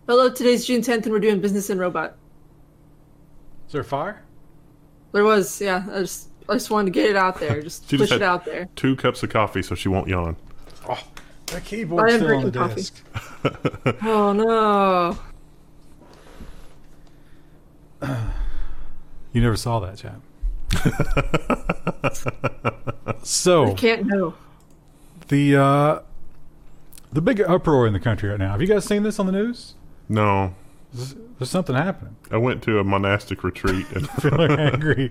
Hello, today's June 10th, and we're doing business in robot. Is there a fire? There was, yeah. I just wanted to get it out there. Just She push just it had out there. 2 cups of coffee so she won't yawn. Oh, that I keyboard's am still on the drinking coffee. desk. Oh no. You never saw that, chap. So I can't know. the big uproar in the country right now. Have you guys seen this on the news? No. There's something happening. I went to a monastic retreat and People are angry.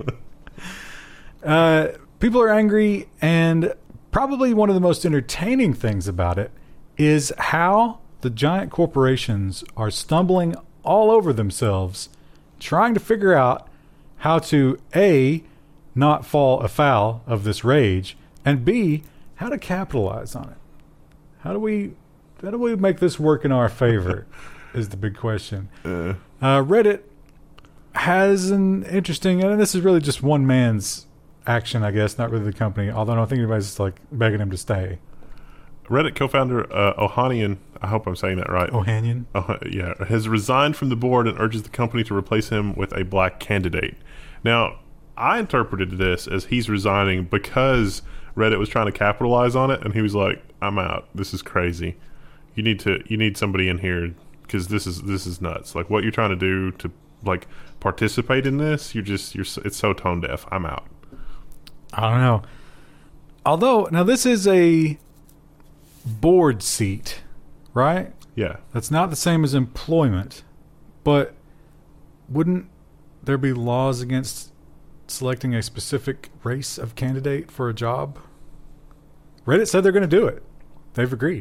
People are angry, and probably one of the most entertaining things about it is how the giant corporations are stumbling all over themselves, trying to figure out how to A, not fall afoul of this rage, and B, how to capitalize on it. How do we make this work in our favor is the big question. Reddit has an interesting, and this is really just one man's action, I guess, not really the company, although I don't think anybody's like begging him to stay. Reddit co-founder Ohanian, I hope I'm saying that right. Ohanian? Yeah, has resigned from the board and urges the company to replace him with a black candidate. Now, I interpreted this as he's resigning because Reddit was trying to capitalize on it, and he was like, "I'm out. This is crazy. You need somebody in here because this is nuts. Like what you're trying to do to like participate in this, it's so tone deaf. I'm out." I don't know. Although, now this is a board seat, right? Yeah. That's not the same as employment, but wouldn't there be laws against selecting a specific race of candidate for a job? Reddit said they're going to do it. They've agreed.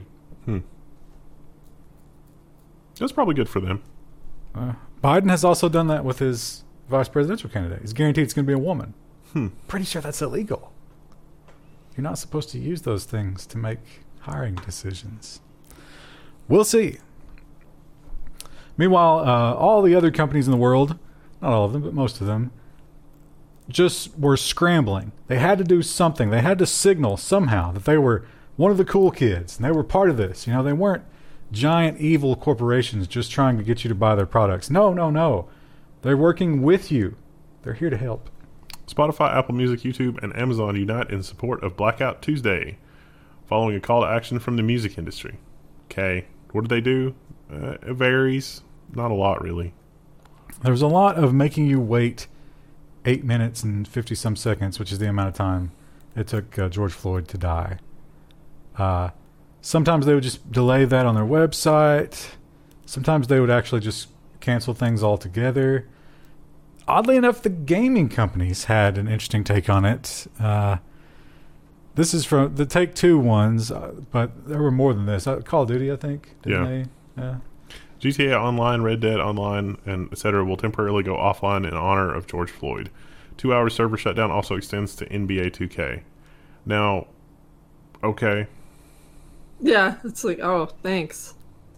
That's probably good for them. Biden has also done that with his vice presidential candidate. He's guaranteed it's going to be a woman. Pretty sure that's illegal. You're not supposed to use those things to make hiring decisions. We'll see. Meanwhile, all the other companies in the world, not all of them, but most of them, just were scrambling. They had to do something. They had to signal somehow that they were one of the cool kids and they were part of this. You know, they weren't giant evil corporations just trying to get you to buy their products. No. They're working with you. They're here to help. Spotify, Apple Music, YouTube, and Amazon unite in support of Blackout Tuesday, following a call to action from the music industry. Okay, what did they do? It varies. Not a lot, really. There was a lot of making you wait 8 minutes and 50-some seconds, which is the amount of time it took George Floyd to die. Sometimes they would just delay that on their website. Sometimes they would actually just cancel things altogether. Oddly enough, the gaming companies had an interesting take on it. This is from the Take-Two ones, but there were more than this. Call of Duty, I think, didn't they? Yeah. GTA Online, Red Dead Online, and etc. will temporarily go offline in honor of George Floyd. 2-hour server shutdown also extends to NBA 2K. Now, okay. Yeah, it's like, oh, thanks.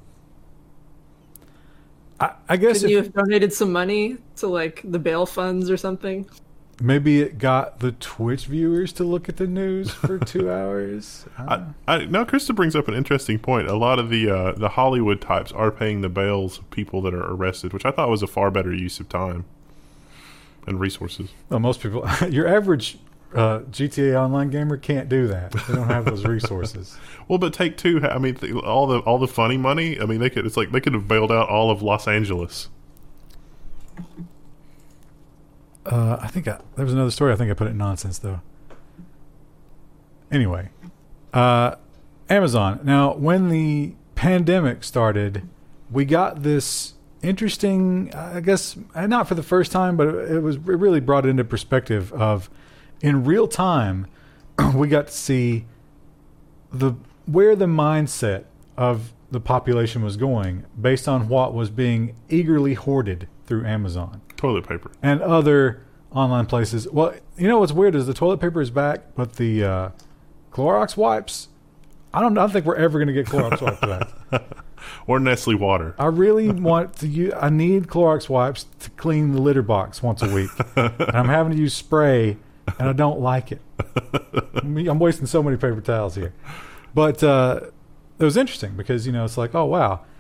I guess Couldn't you have donated some money to like the bail funds or something? maybe it got the Twitch viewers to look at the news for 2 hours. Now, Krista brings up an interesting point. A lot of the Hollywood types are paying the bails of people that are arrested, which I thought was a far better use of time and resources. Well, most people, your average GTA Online gamer can't do that. They don't have those resources. Well, but Take-Two, I mean, all the funny money. I mean, they could have bailed out all of Los Angeles. I think there was another story. I think I put it in nonsense though. Anyway, Amazon. Now, when the pandemic started, we got this interesting, I guess, not for the first time, but it really brought it into perspective of, in real time, we got to see where the mindset of the population was going based on what was being eagerly hoarded through Amazon. Toilet paper. And other online places. Well, you know what's weird is the toilet paper is back, but the Clorox wipes, I don't think we're ever going to get Clorox wipes back. Or Nestle water. I really want to use, I need Clorox wipes to clean the litter box once a week. And I'm having to use spray, and I don't like it. I'm wasting so many paper towels here. But it was interesting because, it's like, oh, wow.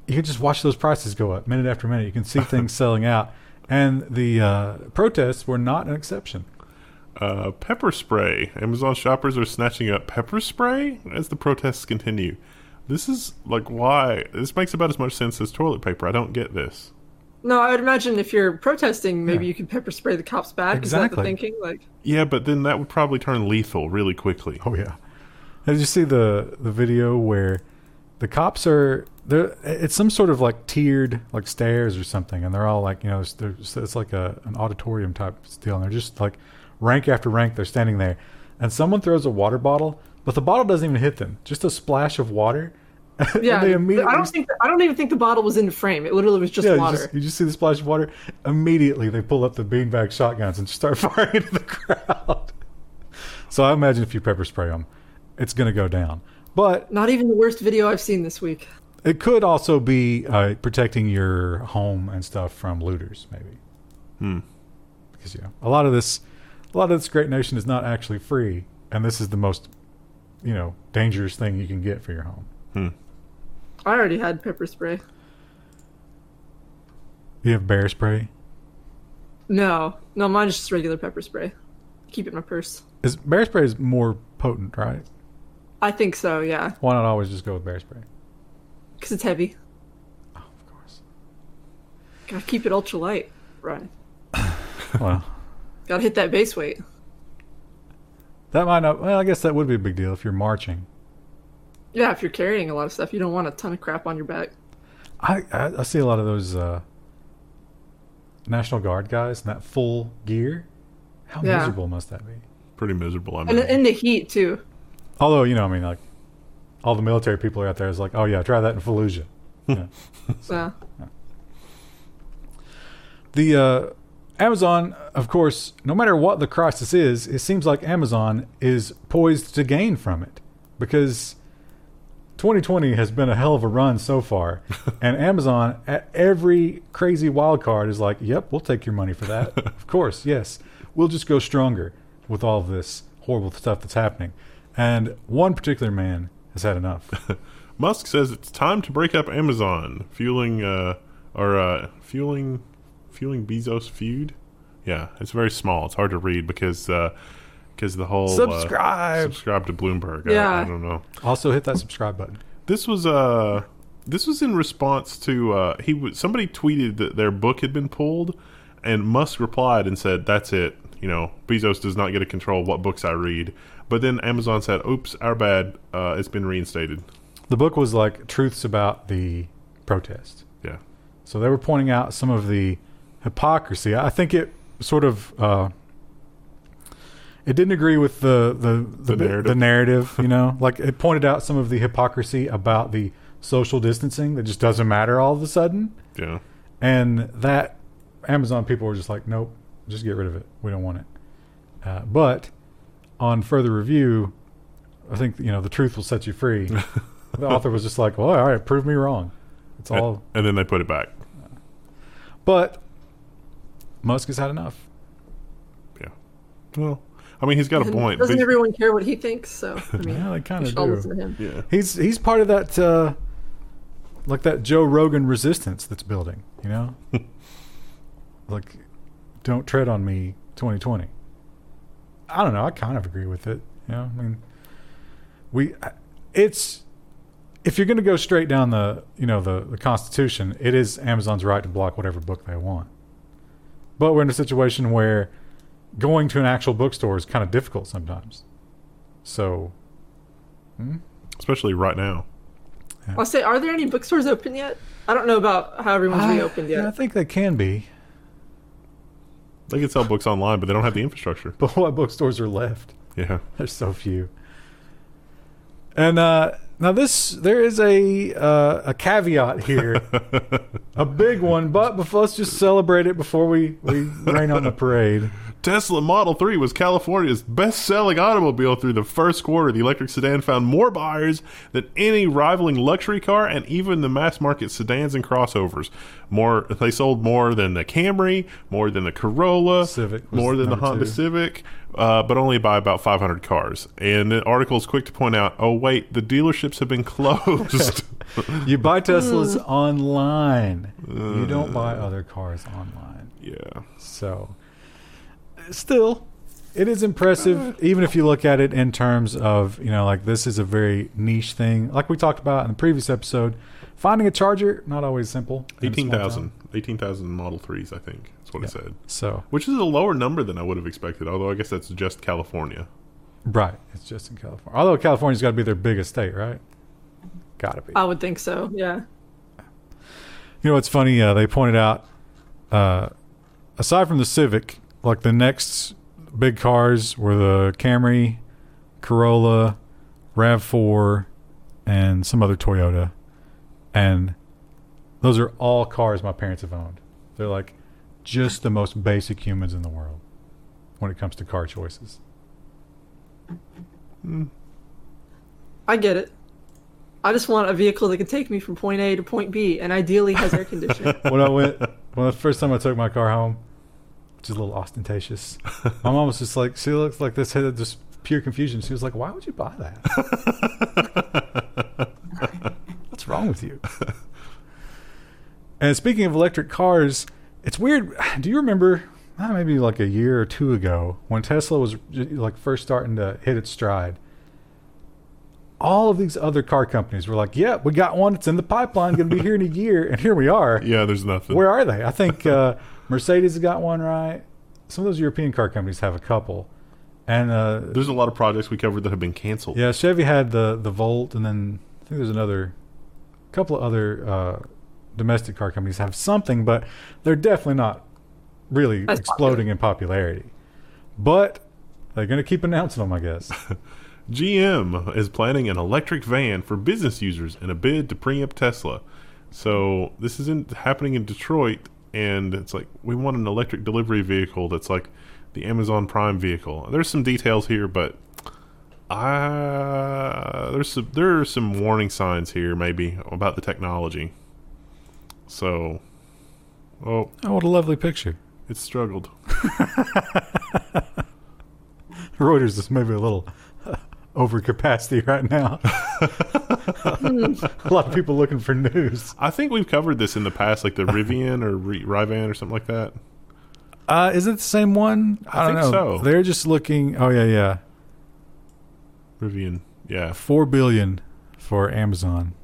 you can just watch those prices go up minute after minute. You can see things selling out. And the protests were not an exception. Pepper spray. Amazon shoppers are snatching up pepper spray as the protests continue. This is like why this makes about as much sense as toilet paper. I don't get this. No, I would imagine if you're protesting, maybe you could pepper spray the cops back. Exactly. Is that the thinking? Like, Yeah, but then that would probably turn lethal really quickly. Oh yeah. Did you see the video where the cops are there? It's some sort of like tiered like stairs or something, and they're all like, it's like an auditorium type deal, and they're just like rank after rank. They're standing there, and someone throws a water bottle, but the bottle doesn't even hit them. Just a splash of water. yeah, They immediately, I don't even think the bottle was in the frame. It literally was just water. You just see the splash of water. Immediately, they pull up the beanbag shotguns and just start firing into the crowd. So I imagine if you pepper spray them, it's going to go down. But Not even the worst video I've seen this week. it could also be protecting your home and stuff from looters, maybe. Because a lot of this great nation is not actually free, and this is the most dangerous thing you can get for your home. I already had pepper spray. You have bear spray. No, mine is just regular pepper spray. Keep it in my purse. Bear spray is more potent, right? I think so, yeah. Why not always just go with bear spray? Because it's heavy. Oh, of course. Gotta keep it ultra light, right? Well, Gotta hit that base weight. that might not. Well, I guess that would be a big deal if you're marching. Yeah, if you're carrying a lot of stuff, you don't want a ton of crap on your back. I see a lot of those National Guard guys in that full gear. How miserable must that be? Pretty miserable. I And mean, in the heat, too. Although, like, all the military people are out there is like, oh yeah, try that in Fallujah. Yeah. The Amazon, of course, no matter what the crisis is, it seems like Amazon is poised to gain from it, because 2020 has been a hell of a run so far, and Amazon at every crazy wild card is like, yep, we'll take your money for that. Of course, yes. We'll just go stronger with all of this horrible stuff that's happening. And one particular man has had enough. Musk says it's time to break up Amazon, fueling Bezos feud. Yeah, it's very small. It's hard to read because the whole Subscribe to Bloomberg. Yeah. I don't know. Also hit that subscribe button. This was in response to somebody tweeted that their book had been pulled, and Musk replied and said, "That's it. Bezos does not get to control what books I read." But then Amazon said, "Oops, our bad. It's been reinstated." The book was like truths about the protest. Yeah. So they were pointing out some of the hypocrisy. I think it sort of it didn't agree with the narrative. Like it pointed out some of the hypocrisy about the social distancing that just doesn't matter all of a sudden. Yeah. And that Amazon people were just like, nope, just get rid of it. We don't want it. But on further review, I think the truth will set you free. The author was just like, well, all right, prove me wrong. It's all. And then they put it back. But Musk has had enough. Yeah. Well, I mean, he's got a point. Doesn't everyone care what he thinks? So I mean, Yeah, they kind we of should all do. listen to him. Yeah. He's part of that, like that Joe Rogan resistance that's building. Like, don't tread on me, 2020. I don't know. I kind of agree with it. I mean, if you're going to go straight down the Constitution, it is Amazon's right to block whatever book they want. But we're in a situation where going to an actual bookstore is kind of difficult sometimes. So, Especially right now. I'll say, are there any bookstores open yet? I don't know about how everyone's reopened yet. Yeah, I think they can be. They can sell books online, but they don't have the infrastructure. But what bookstores are left? Yeah. There's so few. And now there is a caveat here, a big one. But let's just celebrate it before we rain on the parade. Tesla Model 3 was California's best-selling automobile through the first quarter. The electric sedan found more buyers than any rivaling luxury car and even the mass-market sedans and crossovers. They sold more than the Camry, more than the Corolla, Civic was more than the number Honda 2. Civic, but only by about 500 cars. And the article is quick to point out, oh, wait, the dealerships have been closed. You buy Teslas online. You don't buy other cars online. Yeah. So, still, it is impressive, even if you look at it in terms of, like this is a very niche thing. Like we talked about in the previous episode, finding a charger, not always simple. in a small town. 18,000 Model 3s, I think. That's what it said. So, Which is a lower number than I would have expected, although I guess that's just California. right. It's just in California. Although California's got to be their biggest state, right? Got to be. I would think so. Yeah. You know what's funny? They pointed out, aside from the Civic, like the next big cars were the Camry, Corolla, RAV4, and some other Toyota. And those are all cars my parents have owned. They're like just the most basic humans in the world when it comes to car choices. I get it. I just want a vehicle that can take me from point A to point B and ideally has air conditioning. When the first time I took my car home, which is a little ostentatious, my mom was just like, she looks like this had just pure confusion. She was like, why would you buy that? What's wrong with you? And speaking of electric cars, it's weird. Do you remember maybe like a year or two ago when Tesla was like first starting to hit its stride? All of these other car companies were like, yeah, we got one. It's in the pipeline, going to be here in a year. And here we are. Yeah, there's nothing. Where are they? I think Mercedes has got one, right? Some of those European car companies have a couple. And There's a lot of projects we covered that have been canceled. yeah, Chevy had the Volt, and then I think there's a couple of other domestic car companies have something, but they're definitely not really That's exploding in popularity. But they're going to keep announcing them, I guess. GM is planning an electric van for business users in a bid to preempt Tesla. So this isn't happening in Detroit, and it's like we want an electric delivery vehicle that's like the Amazon Prime vehicle. There's some details here, but there are some warning signs here maybe about the technology. So, Oh, what a lovely picture. it's struggled. Reuters is maybe a little over capacity right now. A lot of people looking for news. I think we've covered this in the past, like the Rivian or Rivan or something like that. Is it the same one? I don't think know. so. They're just looking. Oh yeah. Rivian, yeah. $4 billion for Amazon.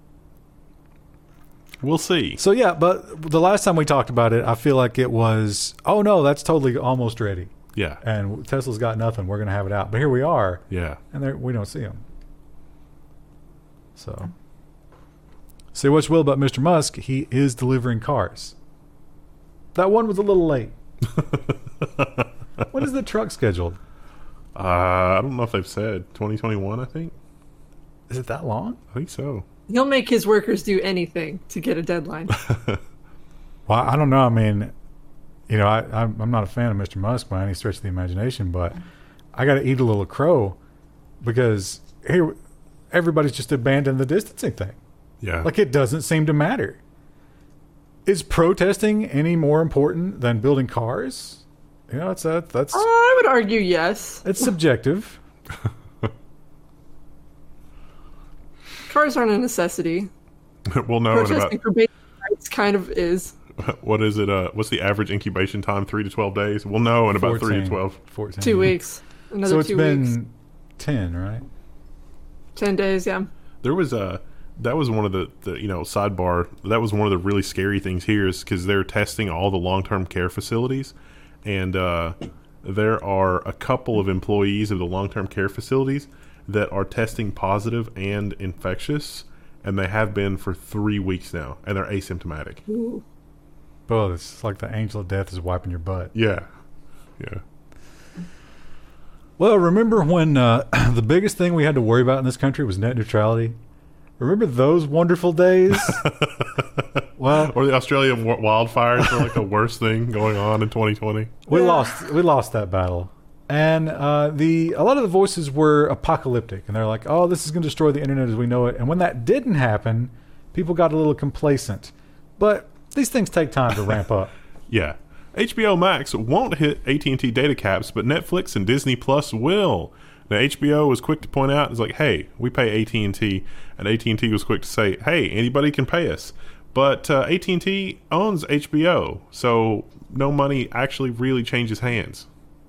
We'll see. So yeah, but the last time we talked about it, I feel like it was, oh no, that's totally almost ready. Yeah, And Tesla's got nothing. We're going to have it out. But here we are, yeah. and we don't see them. So, say what you will about Mr. Musk, he is delivering cars. That one was a little late. When is the truck scheduled? I don't know if they've said 2021. I think. Is it that long? I think so. He'll make his workers do anything to get a deadline. Well, I don't know. I mean, I'm not a fan of Mr. Musk by any stretch of the imagination, but I got to eat a little crow because here everybody's just abandoned the distancing thing. Yeah. Like, it doesn't seem to matter. Is protesting any more important than building cars? That's I would argue yes. it's subjective. Cars aren't a necessity. We'll know in Protesting about for basic rights kind of is. what is it? What's the average incubation time? 3 to 12 days. We'll know in about 3 to 12. 14. 2 weeks. Another So it's 2 been weeks. 10, right? 10 days, yeah. There was that was one of the sidebar. That was one of the really scary things here is because they're testing all the long-term care facilities, and there are a couple of employees of the long-term care facilities that are testing positive and infectious, and they have been for 3 weeks now, and they're asymptomatic. Ooh. Well, it's like the angel of death is wiping your butt. Yeah, yeah. Well, remember when the biggest thing we had to worry about in this country was net neutrality? Remember those wonderful days? Well, Or the Australian wildfires were like the worst thing going on in 2020. we lost that battle. And a lot of the voices were apocalyptic, and they're like, "Oh, this is going to destroy the internet as we know it." And when that didn't happen, people got a little complacent. But these things take time to ramp up. Yeah. HBO Max won't hit AT&T data caps, but Netflix and Disney Plus will. Now, HBO was quick to point out, it's like, hey, we pay AT&T, and AT&T was quick to say, hey, anybody can pay us. But AT&T owns HBO, so no money actually really changes hands.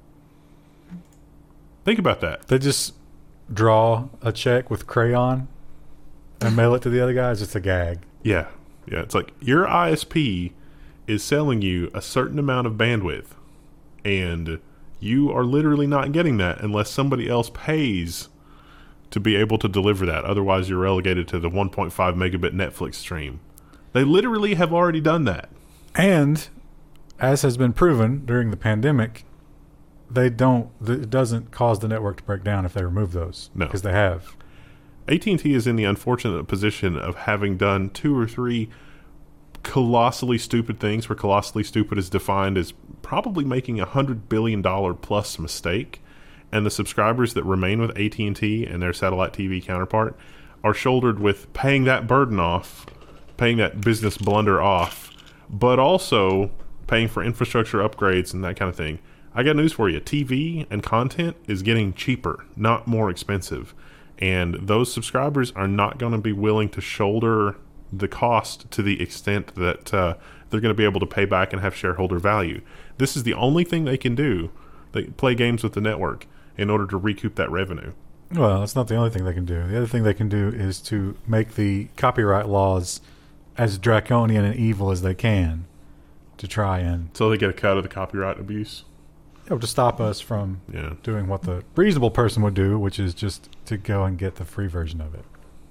Think about that. They just draw a check with crayon and mail it to the other guy. It's just a gag. Yeah. It's like your ISP is selling you a certain amount of bandwidth, and you are literally not getting that unless somebody else pays to be able to deliver that. Otherwise, you're relegated to the 1.5 megabit Netflix stream. They literally have already done that. And as has been proven during the pandemic, it doesn't cause the network to break down if they remove those. No. Because they have. AT&T is in the unfortunate position of having done 2 or 3 colossally stupid things, where colossally stupid is defined as probably making $100 billion plus mistake, and the subscribers that remain with AT&T and their satellite TV counterpart are shouldered with paying that burden off, paying that business blunder off, but also paying for infrastructure upgrades and that kind of thing. I got news for you. TV and content is getting cheaper, not more expensive. And those subscribers are not going to be willing to shoulder the cost to the extent that they're going to be able to pay back and have shareholder value. This is the only thing they can do. They play games with the network in order to recoup that revenue. Well, that's not the only thing they can do. The other thing they can do is to make the copyright laws as draconian and evil as they can to try and So they get a cut of the copyright abuse. to stop us from Yeah. doing what the reasonable person would do, which is just to go and get the free version of it.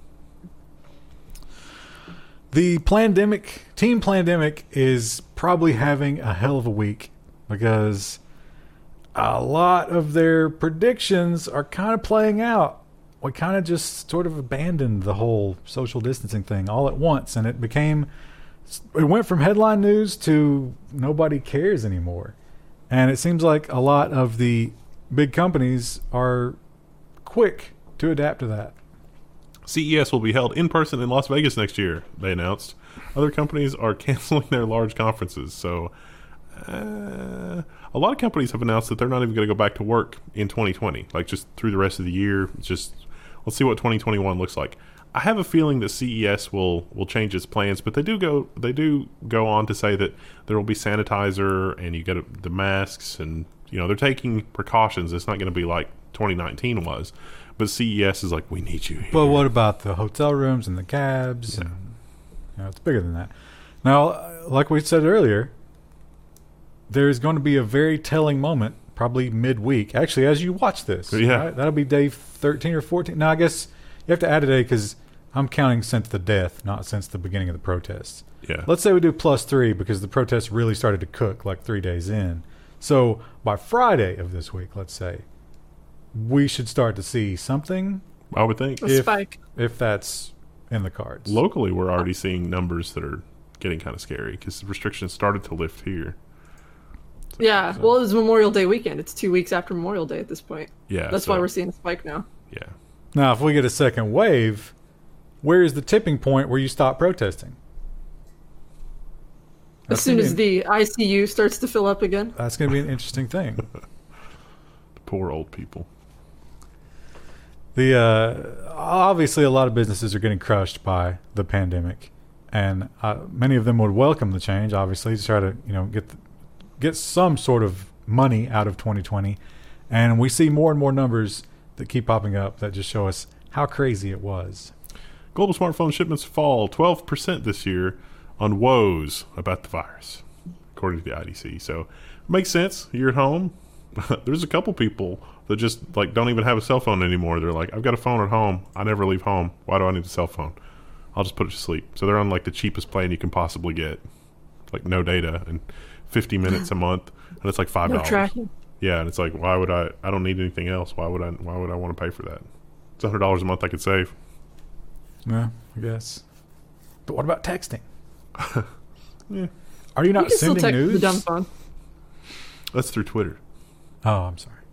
The Team Plandemic is probably having a hell of a week because a lot of their predictions are kind of playing out. We kind of just sort of abandoned the whole social distancing thing all at once, and it went from headline news to nobody cares anymore. And it seems like a lot of the big companies are quick to adapt to that. CES will be held in person in Las Vegas next year, they announced. Other companies are canceling their large conferences. So a lot of companies have announced that they're not even going to go back to work in 2020, like just through the rest of the year. Just let's see what 2021 looks like. I have a feeling that CES will change its plans, but they do go on to say that there will be sanitizer and you get the masks, and they're taking precautions. It's not going to be like 2019 was, but CES is like, we need you here. But what about the hotel rooms and the cabs? Yeah. And, it's bigger than that. Now, like we said earlier, there's going to be a very telling moment, probably midweek. Actually, as you watch this, Yeah. right? That'll be day 13 or 14. Now, I guess you have to add a day because I'm counting since the death, not since the beginning of the protests. Yeah. Let's say we do +3 because the protests really started to cook like 3 days in. So by Friday of this week, let's say, we should start to see something. I would think. A spike. If that's in the cards. Locally, we're already seeing numbers that are getting kind of scary because the restrictions started to lift here. Yeah, well, it was Memorial Day weekend. It's 2 weeks after Memorial Day at this point. Yeah. That's why we're seeing a spike now. Yeah. Now, if we get a second wave, where is the tipping point where you stop protesting? As soon as the ICU starts to fill up again. That's going to be an interesting thing. Poor old people. Obviously, a lot of businesses are getting crushed by the pandemic, and many of them would welcome the change, obviously, to try to get some sort of money out of 2020. And we see more and more numbers that keep popping up that just show us how crazy it was. Global smartphone shipments fall 12% this year on woes about the virus, according to the IDC. So, makes sense. You're at home. There's a couple people that just don't even have a cell phone anymore. They're like, I've got a phone at home. I never leave home. Why do I need a cell phone? I'll just put it to sleep. So they're on the cheapest plan you can possibly get, no data and 50 minutes a month, and it's $5. No tracking. Yeah, and it's why would I don't need anything else. Why would I want to pay for that? It's $100 a month I could save. Yeah, I guess. But what about texting? Yeah. Are you You not can still sending text news? the dumb phone. That's through Twitter. Oh, I'm sorry.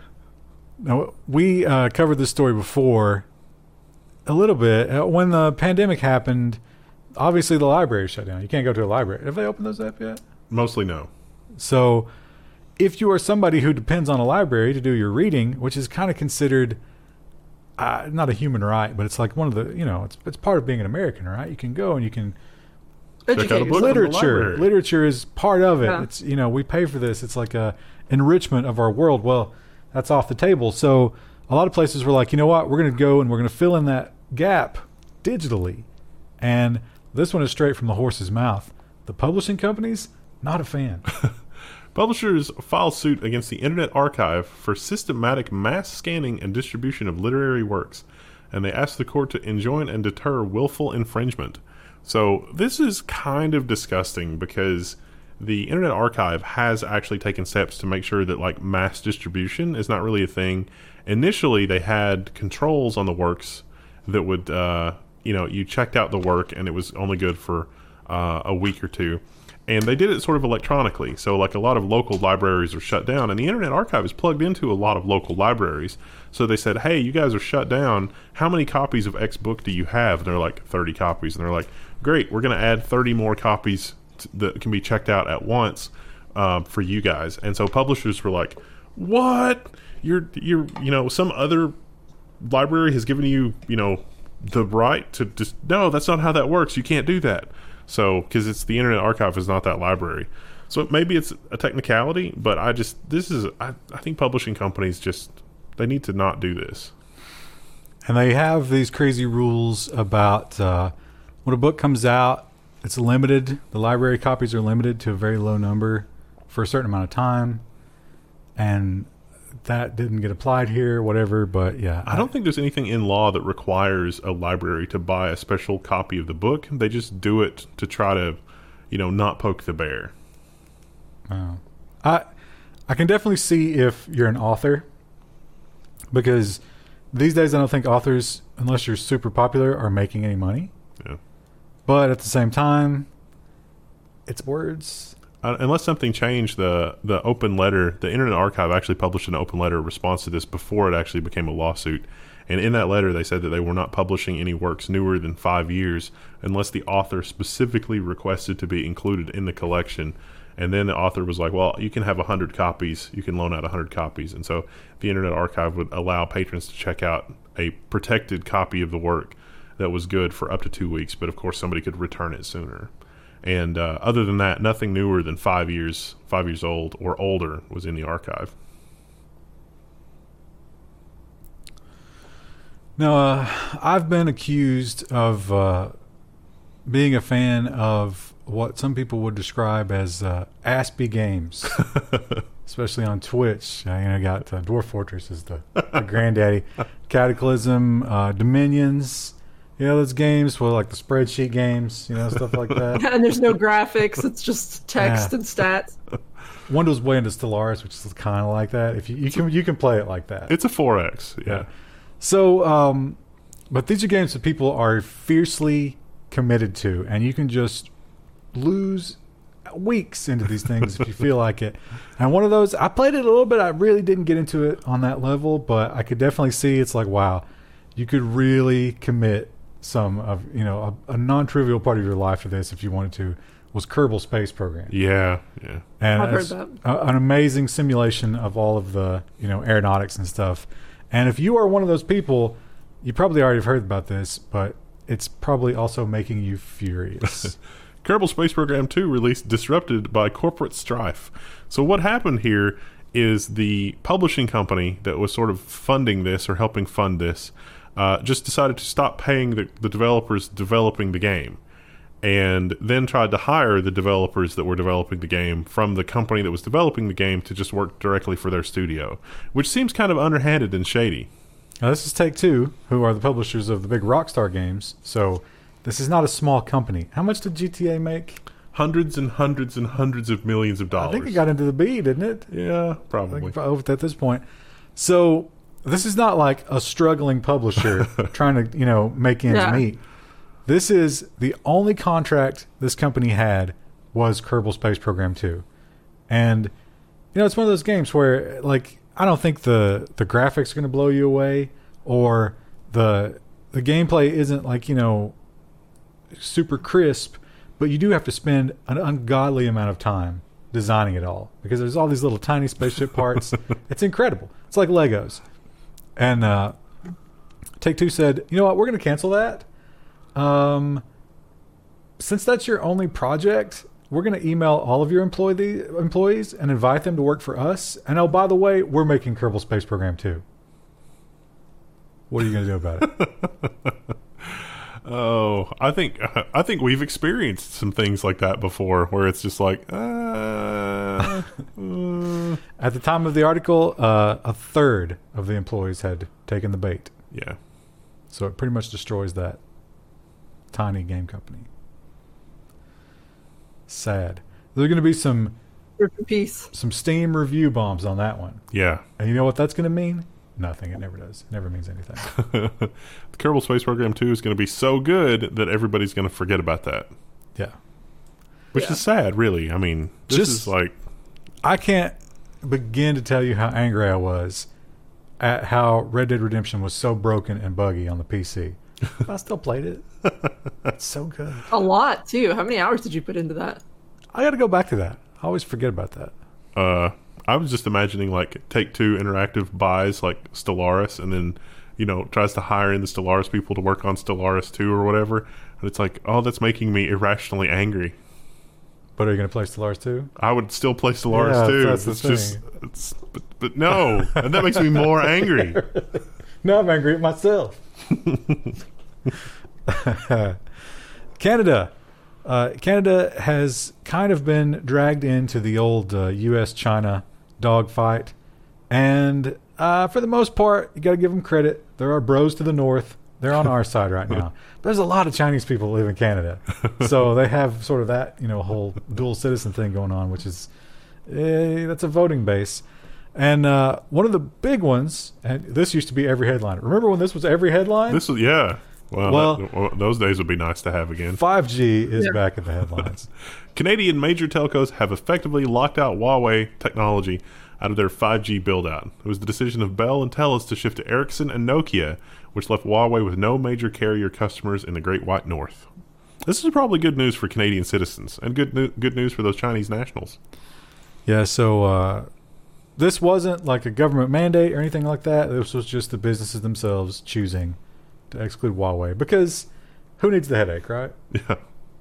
Now, we covered this story before a little bit. When the pandemic happened, obviously the library shut down. You can't go to a library. Have they opened those up yet? Mostly no. So if you are somebody who depends on a library to do your reading, which is kind of considered not a human right, but it's like one of the, it's part of being an American, right? You can go and you can Check out a book from the literature. library. Literature is part of it. Yeah. It's we pay for this. It's like a enrichment of our world. Well, that's off the table. So a lot of places were like, you know what, we're going to go and we're going to fill in that gap digitally. And this one is straight from the horse's mouth. The publishing companies, not a fan. Publishers file suit against the Internet Archive for systematic mass scanning and distribution of literary works, and they ask the court to enjoin and deter willful infringement. So this is kind of disgusting because the Internet Archive has actually taken steps to make sure that like mass distribution is not really a thing. Initially, they had controls on the works that would, you checked out the work and it was only good for a week or two. And they did it sort of electronically. So like a lot of local libraries are shut down, and the Internet Archive is plugged into a lot of local libraries. So they said, hey, you guys are shut down. How many copies of X book do you have? And they're like, 30 copies. And they're like, great, we're going to add 30 more copies that can be checked out at once for you guys. And so publishers were like, what? You're some other library has given you, the right to just, no, that's not how that works. You can't do that. So, because it's the Internet Archive is not that library. So maybe it's a technicality, but I think publishing companies they need to not do this. And they have these crazy rules about when a book comes out, it's limited. The library copies are limited to a very low number for a certain amount of time. And that didn't get applied here, whatever. But yeah. I don't think there's anything in law that requires a library to buy a special copy of the book. They just do it to try to, not poke the bear. I can definitely see if you're an author, because these days I don't think authors, unless you're super popular, are making any money. Yeah. But at the same time, it's words. Unless something changed, the open letter, the Internet Archive actually published an open letter response to this before it actually became a lawsuit. And in that letter, they said that they were not publishing any works newer than 5 years unless the author specifically requested to be included in the collection. And then the author was like, well, you can have 100 copies. You can loan out 100 copies. And so the Internet Archive would allow patrons to check out a protected copy of the work that was good for up to 2 weeks. But, of course, somebody could return it sooner. And other than that, nothing newer than 5 years old or older was in the archive. Now, I've been accused of being a fan of what some people would describe as Aspie games, especially on Twitch. I got Dwarf Fortress as the granddaddy, Cataclysm, Dominions. Those games with like the spreadsheet games, stuff like that. And there's no graphics; it's just text and stats. Windows Way into Stellaris, which is kind of like that. If you can play it like that. It's a 4X, yeah. So, but these are games that people are fiercely committed to, and you can just lose weeks into these things if you feel like it. And one of those, I played it a little bit. I really didn't get into it on that level, but I could definitely see it's like, wow, you could really commit some of a non-trivial part of your life to this if you wanted to. Was Kerbal Space Program. Yeah. And I've heard it's that. an amazing simulation of all of the aeronautics and stuff. And if you are one of those people, you probably already have heard about this, but it's probably also making you furious. Kerbal Space Program 2 released disrupted by corporate strife. So what happened here is the publishing company that was sort of funding this or helping fund this just decided to stop paying the developers developing the game, and then tried to hire the developers that were developing the game from the company that was developing the game to just work directly for their studio, which seems kind of underhanded and shady. Now, this is Take-Two, who are the publishers of the big Rockstar games, so this is not a small company. How much did GTA make? Hundreds and hundreds and hundreds of millions of dollars. I think it got into the B, didn't it? Yeah, I probably. think over at this point. So This is not like a struggling publisher trying to, make ends meet. This is the only contract this company had was Kerbal Space Program 2. And, it's one of those games where, like, I don't think the graphics are going to blow you away, or the gameplay isn't, like, super crisp, but you do have to spend an ungodly amount of time designing it all, because there's all these little tiny spaceship parts. It's incredible. It's like Legos. And Take-Two said, you know what, we're going to cancel that. Since that's your only project, we're going to email all of your employees and invite them to work for us. And oh, by the way, we're making Kerbal Space Program 2. What are you going to do about it? Oh, I think we've experienced some things like that before, where it's just like, At the time of the article, a third of the employees had taken the bait. yeah. So it pretty much destroys that tiny game company. Sad. There's going to be some Rip in peace. Steam review bombs on that one. Yeah. And you know what that's going to mean? Nothing. It never does. It never means anything. The Kerbal Space Program 2 is going to be so good that everybody's going to forget about that. Yeah. Which is sad, really. I mean, this is like... I can't begin to tell you how angry I was at how Red Dead Redemption was so broken and buggy on the PC. But I still played it. It's so good. A lot, too. How many hours did you put into that? I got to go back to that. I always forget about that. I was just imagining, like, Take-Two Interactive buys, like, Stellaris, and then, tries to hire in the Stellaris people to work on Stellaris 2 or whatever. And it's like, oh, that's making me irrationally angry. But are you going to play Stellaris 2? I would still play Stellaris 2. That's the it's thing. just, but no. And that makes me more angry. No, I'm angry at myself. Canada. Canada has kind of been dragged into the old U.S.-China dogfight. And for the most part, you got to give them credit. There are bros to the north. They're on our side right now. There's a lot of Chinese people that live in Canada. So they have sort of that, whole dual citizen thing going on, which is, that's a voting base. And one of the big ones, and this used to be every headline. Remember when this was every headline? This was, yeah. Well, those days would be nice to have again. 5G is back in the headlines. Canadian major telcos have effectively locked out Huawei technology out of their 5G build-out. It was the decision of Bell and Telus to shift to Ericsson and Nokia, which left Huawei with no major carrier customers in the Great White North. This is probably good news for Canadian citizens, and good news for those Chinese nationals. Yeah, so this wasn't like a government mandate or anything like that. This was just the businesses themselves choosing to exclude Huawei, because who needs the headache, right? Yeah.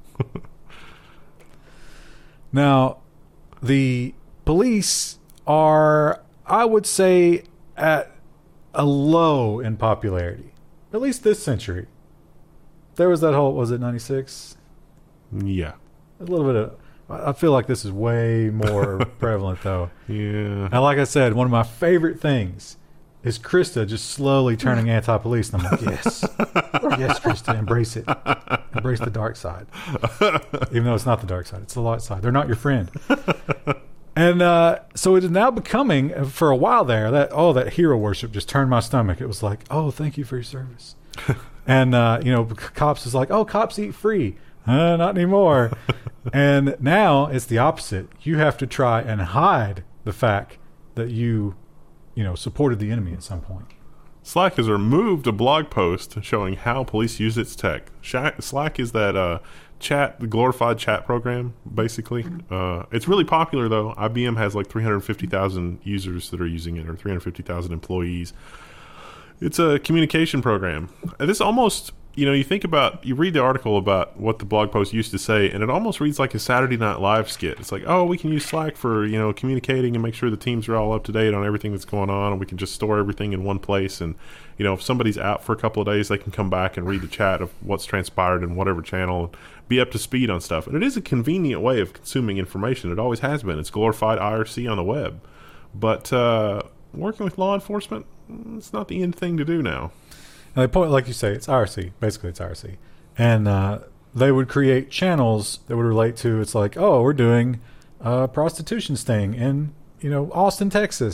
Now, the police are, I would say, at a low in popularity, at least this century. There was that whole, was it 96? Yeah. A little bit of, I feel like this is way more prevalent, though. Yeah. And like I said, one of my favorite things is Krista just slowly turning anti-police. And I'm like, yes. Yes, Krista, embrace it. Embrace the dark side. Even though it's not the dark side. It's the light side. They're not your friend. And so it is now becoming, for a while there, that hero worship just turned my stomach. It was like, oh, thank you for your service. And, cops is like, oh, cops eat free. Not anymore. And now it's the opposite. You have to try and hide the fact that you supported the enemy at some point. Slack has removed a blog post showing how police use its tech. Slack is that the glorified chat program, basically. It's really popular, though. IBM has like 350,000 users that are using it, or 350,000 employees. It's a communication program. And this almost, you read the article about what the blog post used to say, and it almost reads like a Saturday Night Live skit. It's like, oh, we can use Slack for, communicating and make sure the teams are all up to date on everything that's going on, and we can just store everything in one place. And, if somebody's out for a couple of days, they can come back and read the chat of what's transpired in whatever channel and be up to speed on stuff. And it is a convenient way of consuming information. It always has been. It's glorified IRC on the web. But working with law enforcement, it's not the end thing to do now. And they point, like you say, it's IRC. Basically, it's IRC. And they would create channels that would relate to, it's like, oh, we're doing a prostitution sting in, Austin, Texas.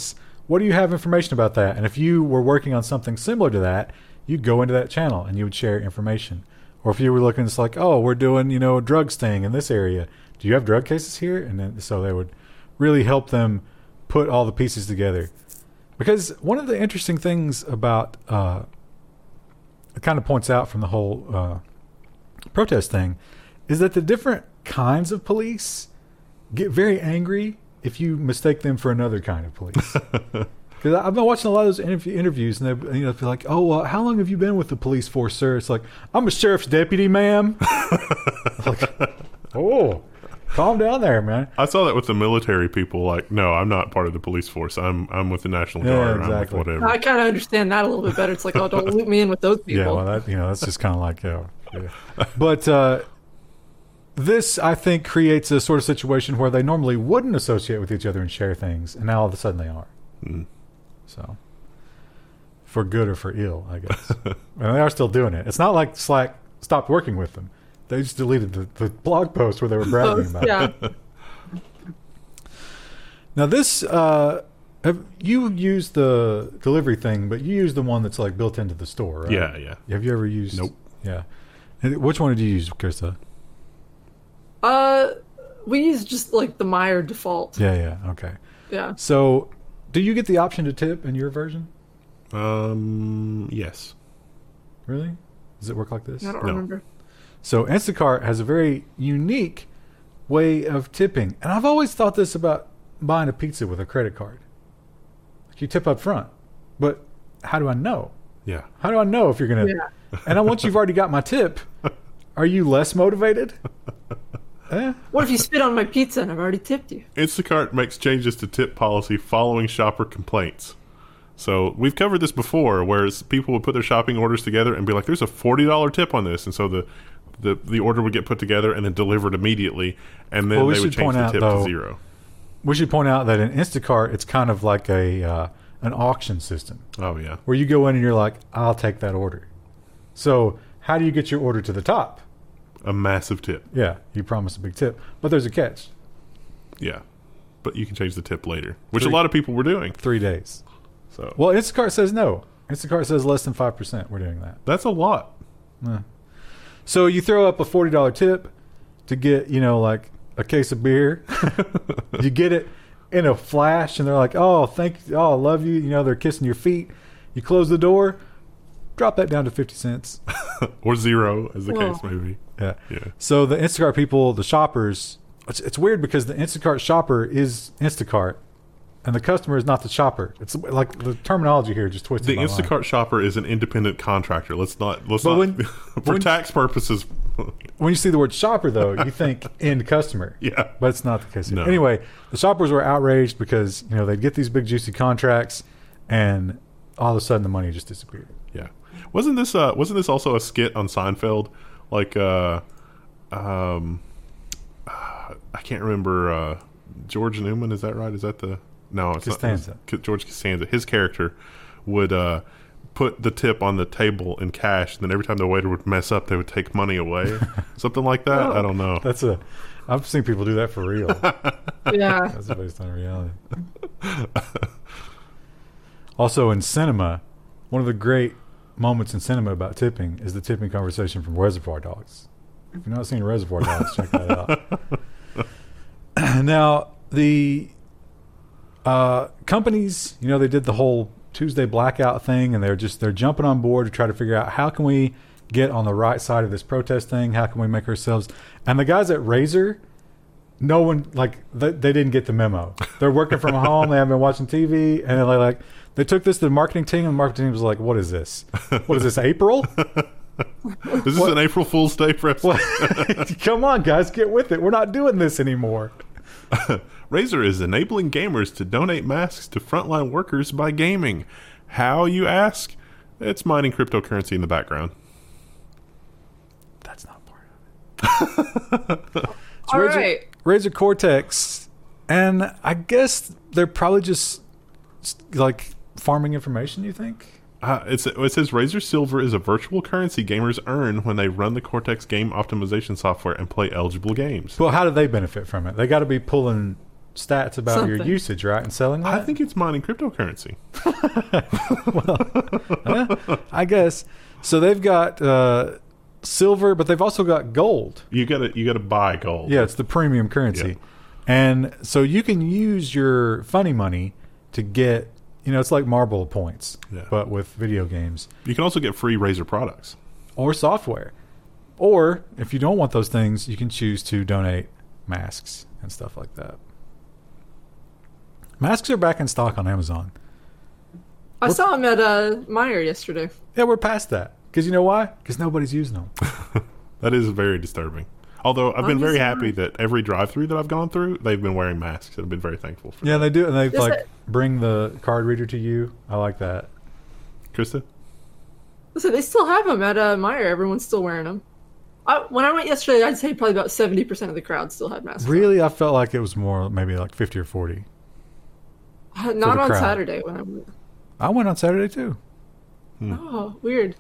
what do you have information about that? And if you were working on something similar to that, you'd go into that channel and you would share information. Or if you were looking, it's like, oh, we're doing, a drug sting in this area. Do you have drug cases here? And then so they would really help them put all the pieces together. Because one of the interesting things about it kind of points out from the whole protest thing is that the different kinds of police get very angry if you mistake them for another kind of police. Because I've been watching a lot of those interviews, and they feel like, oh, well, how long have you been with the police force, sir? It's like, I'm a sheriff's deputy, ma'am. Like, oh, calm down there, man. I saw that with the military people. Like, no, I'm not part of the police force. I'm with the National Guard. Exactly. I'm with whatever. I kind of understand that a little bit better. It's like, oh, don't loop me in with those people. Yeah, well, that's just kind of like, yeah. But this, I think, creates a sort of situation where they normally wouldn't associate with each other and share things, and now all of a sudden they are. Mm. So, for good or for ill, I guess. And they are still doing it. It's not like Slack stopped working with them. They just deleted the blog post where they were bragging about it. Now this, you used the delivery thing, but you used the one that's like built into the store, right? Yeah. Have you ever used? Nope. Yeah. And which one did you use, Krista? We use just like the Meyer default. Yeah. Okay. Yeah. So, do you get the option to tip in your version? Yes. Really? Does it work like this? I don't remember. So Instacart has a very unique way of tipping. And I've always thought this about buying a pizza with a credit card. Like you tip up front. But how do I know? Yeah. How do I know if you're going to... Yeah. And once you've already got my tip, are you less motivated? What if you spit on my pizza and I've already tipped you? Instacart makes changes to tip policy following shopper complaints. So we've covered this before, where people would put their shopping orders together and be like, "There's a $40 tip on this," and so the order would get put together and then delivered immediately, and then they would change the tip to zero. We should point out that in Instacart, it's kind of like an auction system. Oh yeah, where you go in and you're like, "I'll take that order." So how do you get your order to the top? A massive tip. Yeah, you promise a big tip, but there's a catch. Yeah, but you can change the tip later, which a lot of people were doing. 3 days. So well, Instacart says no. Instacart says less than 5%. We're doing that. That's a lot. So you throw up a $40 tip to get, like a case of beer. You get it in a flash, and they're like, "Oh, thank you. Oh, I love you." They're kissing your feet. You close the door, drop that down to 50 cents. Or zero, as the case may be. Yeah. Yeah. So the Instacart people, the shoppers, it's weird because the Instacart shopper is Instacart, and the customer is not the shopper. It's like the terminology here just twisted. The Instacart shopper is an independent contractor. Let's not for tax purposes. When you see the word shopper, though, you think end customer. Yeah, but it's not the case. No. Anyway, the shoppers were outraged because they'd get these big juicy contracts, and all of a sudden the money just disappeared. Yeah, wasn't this also a skit on Seinfeld? Like I can't remember George Newman. Is that right? Is that the no? It's Costanza. Not George Costanza. His character would put the tip on the table in cash, and then every time the waiter would mess up, they would take money away. Something like that. I don't know. I've seen people do that for real. Yeah, that's based on reality. Also, in cinema, one of the great moments in cinema about tipping is the tipping conversation from Reservoir Dogs. If you've not seen Reservoir Dogs, check that out. Now, the companies, they did the whole Tuesday blackout thing, and they're jumping on board to try to figure out how can we get on the right side of this protest thing? How can we make ourselves? And the guys at Razer, no one they didn't get the memo. They're working from home. They haven't been watching TV, and they took this to the marketing team, and the marketing team was like, "What is this? What is this? April? Is this an April Fool's Day press? Come on, guys, get with it. We're not doing this anymore." Razer is enabling gamers to donate masks to frontline workers by gaming. How, you ask? It's mining cryptocurrency in the background. That's not part of it. All right. Razer Cortex, and I guess they're probably just farming information, you think? It says Razer Silver is a virtual currency gamers earn when they run the Cortex game optimization software and play eligible games. Well, how do they benefit from it? They got to be pulling stats about your Something. usage, right? And selling that? I think it's mining cryptocurrency. I guess. So they've got silver, but they've also got gold. You gotta buy gold. Yeah, it's the premium currency. Yeah. And so you can use your funny money to get, it's like Marble points, Yeah. but with video games You can also get free Razer products. or software. Or if you don't want those things, you can choose to donate masks and stuff like that. Masks are back in stock on Amazon. I saw him at Meijer yesterday. Yeah, we're past that. Because you know why? Because nobody's using them. That is very disturbing. Although I've been very Obviously happy not. that every drive-through that I've gone through, they've been wearing masks. I've been very thankful for Yeah, that. they do. And they Is it- bring the card reader to you. I like that. Krista? Listen, they still have them at Meijer. Everyone's still wearing them. When I went yesterday, I'd say probably about 70% of the crowd still had masks. Really? I felt like it was more maybe like 50 or 40. On. Not the on crowd. Saturday when I went. I went on Saturday too. Oh, weird.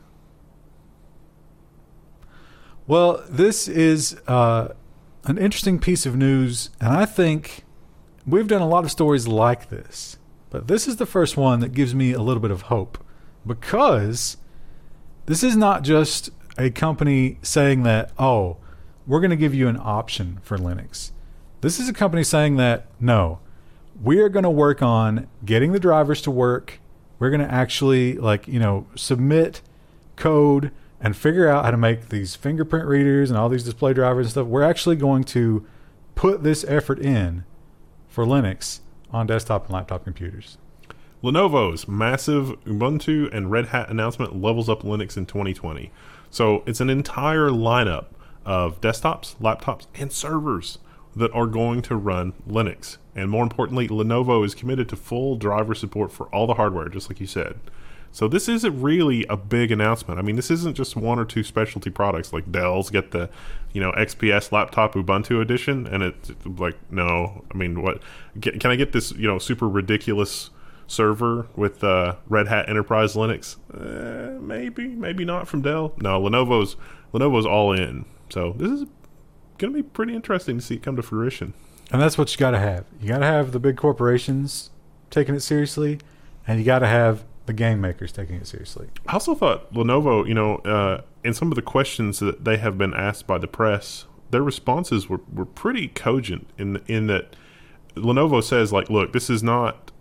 Well, this is an interesting piece of news, and I think we've done a lot of stories like this, but this is the first one that gives me a little bit of hope, because this is not just a company saying that, oh, we're going to give you an option for Linux. This is a company saying that, no, we are going to work on getting the drivers to work. We're going to actually submit code and figure out how to make these fingerprint readers and all these display drivers and stuff. We're actually going to put this effort in for Linux on desktop and laptop computers. Lenovo's massive Ubuntu and Red Hat announcement levels up Linux in 2020. So it's an entire lineup of desktops, laptops, and servers that are going to run Linux. And more importantly, Lenovo is committed to full driver support for all the hardware, just like you said. So this isn't really a big announcement. I mean, this isn't just one or two specialty products like Dell's get the, XPS laptop Ubuntu edition, and it's like, no. I mean, what? Can I get this, super ridiculous server with Red Hat Enterprise Linux? Maybe not from Dell. No, Lenovo's all in. So this is going to be pretty interesting to see it come to fruition. And that's what you got to have. You got to have the big corporations taking it seriously, and you got to have the game makers taking it seriously. I also thought Lenovo, in some of the questions that they have been asked by the press, their responses were pretty cogent in that Lenovo says, like, look, this is not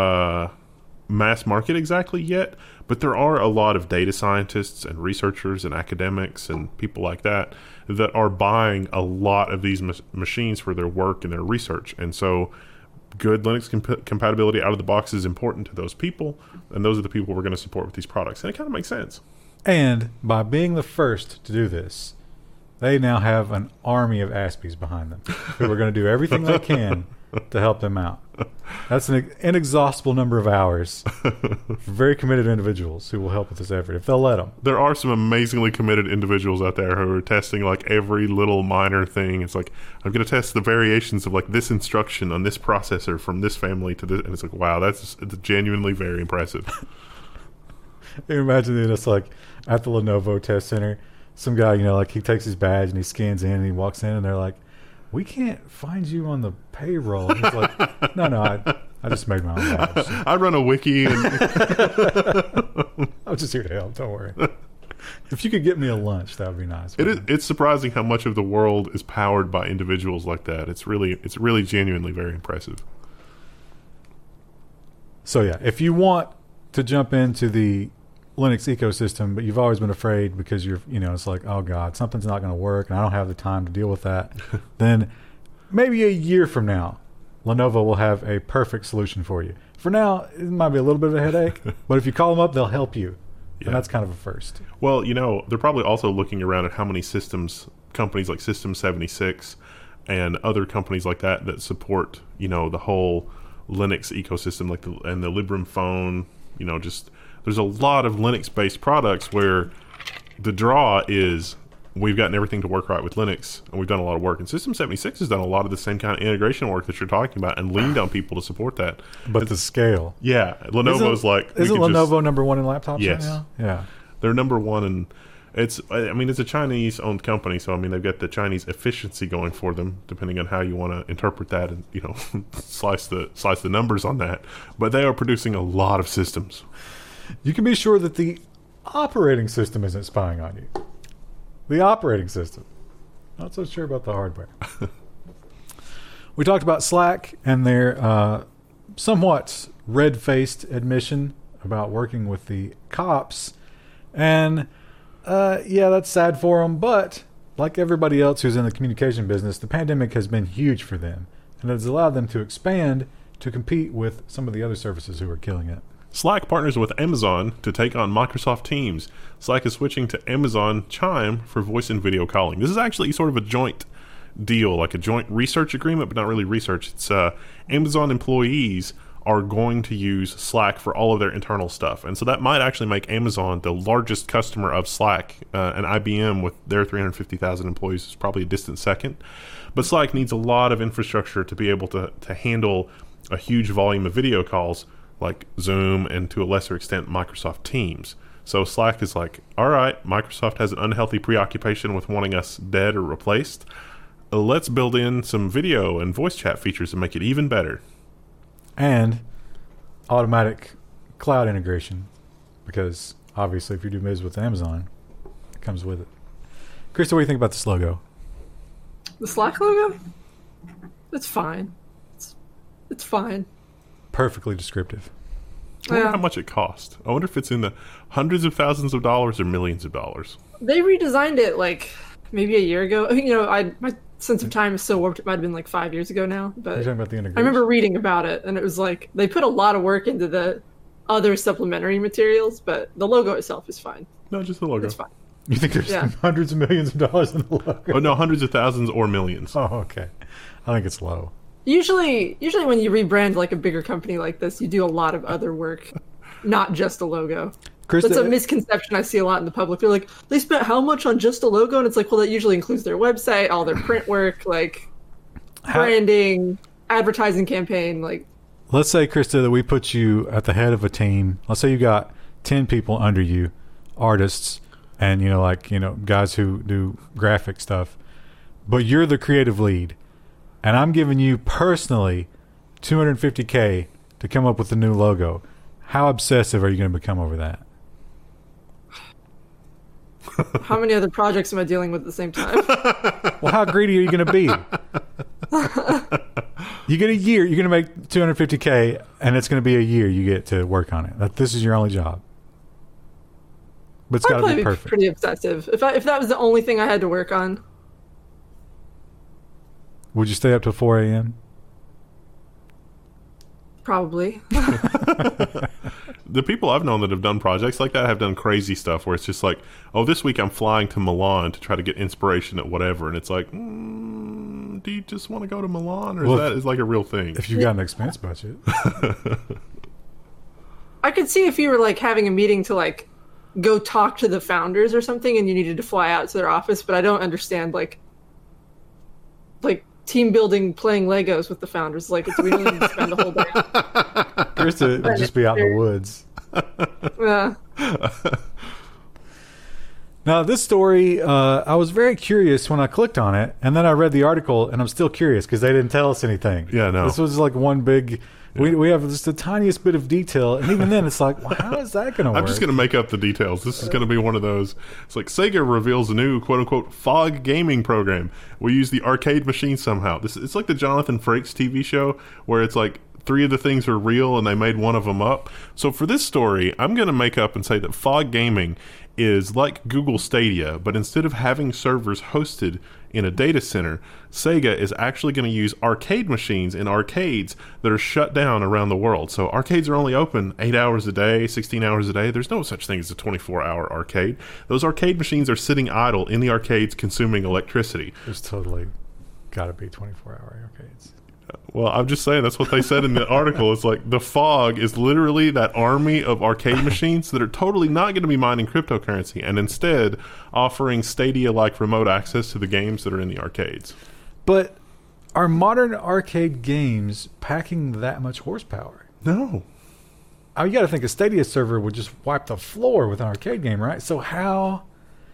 mass market exactly yet, but there are a lot of data scientists and researchers and academics and people like that are buying a lot of these machines for their work and their research. And so good Linux compatibility out of the box is important to those people, and those are the people we're going to support with these products. And it kind of makes sense. And by being the first to do this, they now have an army of Aspies behind them who are going to do everything they can to help them out. That's an inexhaustible number of hours for very committed individuals who will help with this effort, if they'll let them. There are some amazingly committed individuals out there who are testing like every little minor thing. It's like, I'm going to test the variations of like this instruction on this processor from this family to this. And it's like, wow, it's genuinely very impressive. You imagine that it's like at the Lenovo test center, some guy, he takes his badge and he scans in and he walks in and they're like, we can't find you on the payroll. And he's like, no, I just made my own badge. I run a wiki. And I'm just here to help. Don't worry. If you could get me a lunch, that would be nice. It's surprising how much of the world is powered by individuals like that. It's really genuinely very impressive. So yeah, if you want to jump into the Linux ecosystem, but you've always been afraid because it's like, oh God, something's not going to work and I don't have the time to deal with that, then maybe a year from now, Lenovo will have a perfect solution for you. For now, it might be a little bit of a headache, but if you call them up, they'll help you. Yeah. And that's kind of a first. Well, they're probably also looking around at how many companies like System 76 and other companies like that support, the whole Linux ecosystem, like the Librem phone, there's a lot of Linux-based products where the draw is we've gotten everything to work right with Linux, and we've done a lot of work. And System 76 has done a lot of the same kind of integration work that you're talking about and leaned on people to support that. But the scale. Yeah. Lenovo's Isn't Lenovo number one in laptops Yes. right now? Yeah. They're number one It's a Chinese-owned company, so I mean they've got the Chinese efficiency going for them, depending on how you want to interpret that and slice the numbers on that. But they are producing a lot of systems. You can be sure that the operating system isn't spying on you. The operating system. Not so sure about the hardware. We talked about Slack and their somewhat red-faced admission about working with the cops, and yeah, that's sad for them, but like everybody else who's in the communication business, the pandemic has been huge for them, and it's allowed them to expand to compete with some of the other services who are killing it. Slack partners with Amazon to take on Microsoft Teams. Slack is switching to Amazon Chime for voice and video calling. This is actually sort of a joint deal, like a joint research agreement, but not really research. It's Amazon employees are going to use Slack for all of their internal stuff. And so that might actually make Amazon the largest customer of Slack, and IBM with their 350,000 employees is probably a distant second. But Slack needs a lot of infrastructure to be able to handle a huge volume of video calls like Zoom and to a lesser extent Microsoft Teams. So Slack is like, all right, Microsoft has an unhealthy preoccupation with wanting us dead or replaced. Let's build in some video and voice chat features to make it even better. And automatic cloud integration, because obviously if you do business with Amazon, it comes with it. Krista, what do you think about this logo? The Slack logo? It's fine. It's fine. Perfectly descriptive. I wonder how much it cost. I wonder if it's in the hundreds of thousands of dollars or millions of dollars. They redesigned it like maybe a year ago. My sense of time is so warped. It might have been like 5 years ago now. But You're talking about the integration? I remember reading about it, and it was like they put a lot of work into the other supplementary materials, but the logo itself is fine. No, just the logo. It's fine. You think there's hundreds of millions of dollars in the logo? Oh, no, hundreds of thousands or millions. Oh, okay. I think it's low. Usually when you rebrand like a bigger company like this, you do a lot of other work, not just a logo. Krista, That's a misconception I see a lot in the public. They're like, they spent how much on just a logo? And it's like, well, that usually includes their website, all their print work, like branding, advertising campaign. Like, let's say, Krista, that we put you at the head of a team. Let's say you got 10 people under you, artists, and guys who do graphic stuff, but you're the creative lead, and I'm giving you personally $250K to come up with a new logo. How obsessive are you going to become over that? how many other projects am I dealing with at the same time? Well, how greedy are you going to be? You get a year, you're going to make $250K, and it's going to be a year you get to work on it. This is your only job. But it's got to be perfect. Pretty obsessive. If that was the only thing I had to work on. Would you stay up till 4 a.m.? Probably. The people I've known that have done projects like that have done crazy stuff where it's just like, oh, this week I'm flying to Milan to try to get inspiration at whatever. And it's like, do you just want to go to Milan? Or is like a real thing? If you've got an expense budget. I could see if you were like having a meeting to like go talk to the founders or something and you needed to fly out to their office, but I don't understand like team building playing Legos with the founders. Like, we don't need to spend the whole day. Krista would just be out in the woods. Yeah. Now, this story, I was very curious when I clicked on it, and then I read the article, and I'm still curious because they didn't tell us anything. Yeah, no. This was like one big... We have just the tiniest bit of detail, and even then it's like, well, how is that going to work? I'm just going to make up the details. This is going to be one of those. It's like Sega reveals a new quote-unquote fog gaming program. We use the arcade machine somehow. It's like the Jonathan Frakes TV show where it's like 3 of the things are real and they made one of them up. So for this story, I'm going to make up and say that fog gaming is like Google Stadia, but instead of having servers hosted in a data center, Sega is actually going to use arcade machines in arcades that are shut down around the world. So arcades are only open 8 hours a day, 16 hours a day. There's no such thing as a 24-hour arcade. Those arcade machines are sitting idle in the arcades consuming electricity. There's totally got to be 24-hour arcades. Well, I'm just saying that's what they said in the article. It's like the fog is literally that army of arcade machines that are totally not going to be mining cryptocurrency and instead offering Stadia-like remote access to the games that are in the arcades. But are modern arcade games packing that much horsepower? No. You got to think a Stadia server would just wipe the floor with an arcade game, right? So how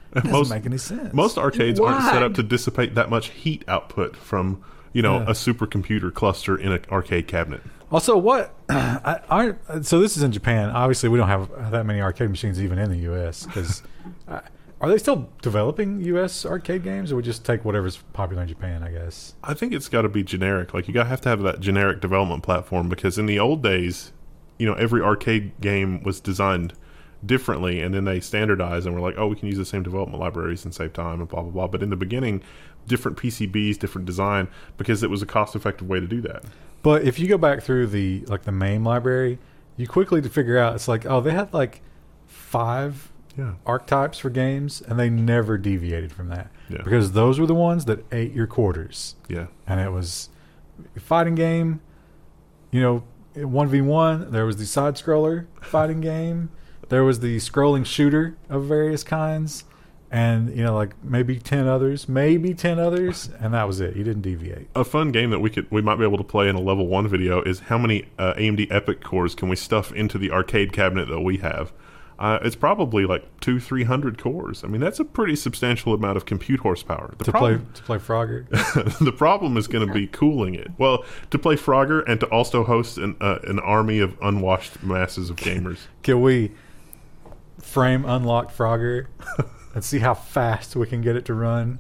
Doesn't make any sense. Most arcades aren't set up Why? to dissipate that much heat output from, a supercomputer cluster in an arcade cabinet. Also, what? So this is in Japan. Obviously, we don't have that many arcade machines even in the U.S. Because are they still developing U.S. arcade games, or we just take whatever's popular in Japan? I guess. I think it's got to be generic. Like, you have to have that generic development platform, because in the old days, every arcade game was designed differently, and then they standardized and were like, oh, we can use the same development libraries and save time and blah blah blah. But in the beginning, different PCBs, different design, because it was a cost-effective way to do that. But if you go back through the MAME library, you quickly to figure out it's like, oh, they had like 5 archetypes for games, and they never deviated from that, because those were the ones that ate your quarters. Yeah, and it was a fighting game, 1v1. There was the side scroller fighting game. There was the scrolling shooter of various kinds, and like maybe 10 others, and that was it. You didn't deviate. a fun game that we might be able to play in a level 1 video is how many AMD EPIC cores can we stuff into the arcade cabinet that we have. It's probably like 200-300 cores. I mean, that's a pretty substantial amount of compute horsepower. To play Frogger. The problem is going to be cooling it. Well, to play Frogger and to also host an army of unwashed masses of gamers. Can we frame unlocked Frogger and see how fast we can get it to run?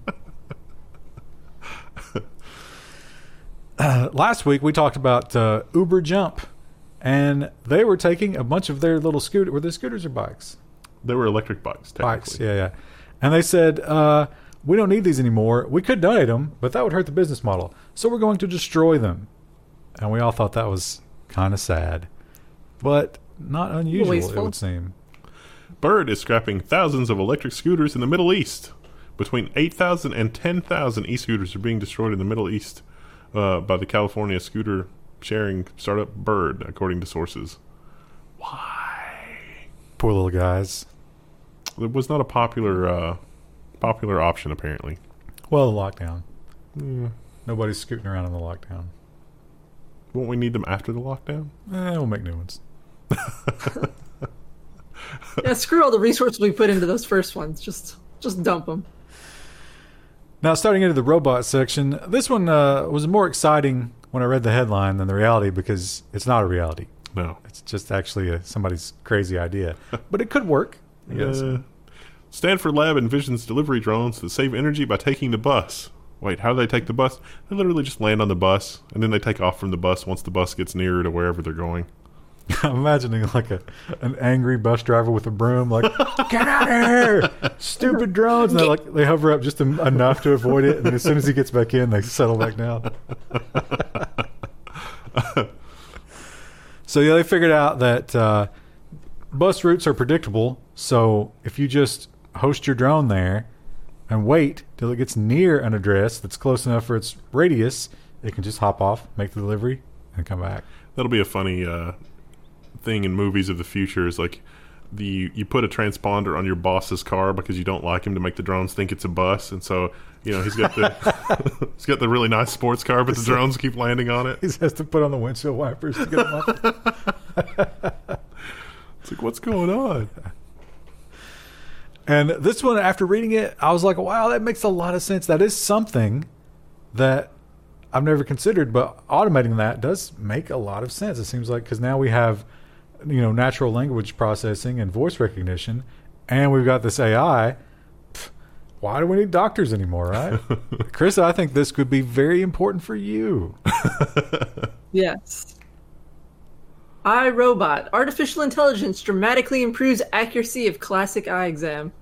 Last week we talked about Uber Jump, and they were taking a bunch of their little scooters. Were they scooters or bikes? They were electric bikes, technically. Bikes, yeah. And they said, we don't need these anymore. We could donate them, but that would hurt the business model. So we're going to destroy them. And we all thought that was kind of sad, but not unusual, Wasteful. it would seem. Bird is scrapping thousands of electric scooters in the Middle East. Between 8,000 and 10,000 e-scooters are being destroyed in the Middle East by the California scooter sharing startup Bird, according to sources. Why? Poor little guys. It was not a popular option, apparently. Well, the lockdown. Nobody's scooting around in the lockdown. Won't we need them after the lockdown? We'll make new ones. Yeah, screw all the resources we put into those first ones. Just dump them. Now, starting into the robot section, this one was more exciting when I read the headline than the reality, because it's not a reality. No. It's just actually somebody's crazy idea. But it could work, I guess. Stanford lab envisions delivery drones that save energy by taking the bus. Wait, how do they take the bus? They literally just land on the bus, and then they take off from the bus once the bus gets nearer to wherever they're going. I'm imagining like an angry bus driver with a broom, like, get out of here, stupid drones. And they hover up just enough to avoid it. And as soon as he gets back in, they settle back down. So yeah, they figured out that bus routes are predictable. So if you just host your drone there and wait till it gets near an address that's close enough for its radius, it can just hop off, make the delivery, and come back. That'll be a funny thing in movies of the future, is like you put a transponder on your boss's car because you don't like him, to make the drones think it's a bus, and so he's got the he's got the really nice sports car, but the drones keep landing on it. He has to put on the windshield wipers to get them off. It's like, what's going on? And this one, after reading it, I was like, wow, that makes a lot of sense. That is something that I've never considered, but automating that does make a lot of sense. It seems like, because now we have natural language processing and voice recognition, and we've got this AI. Why do we need doctors anymore, right? Chris, I think this could be very important for you. Yes. iRobot. Artificial intelligence dramatically improves accuracy of classic eye exam.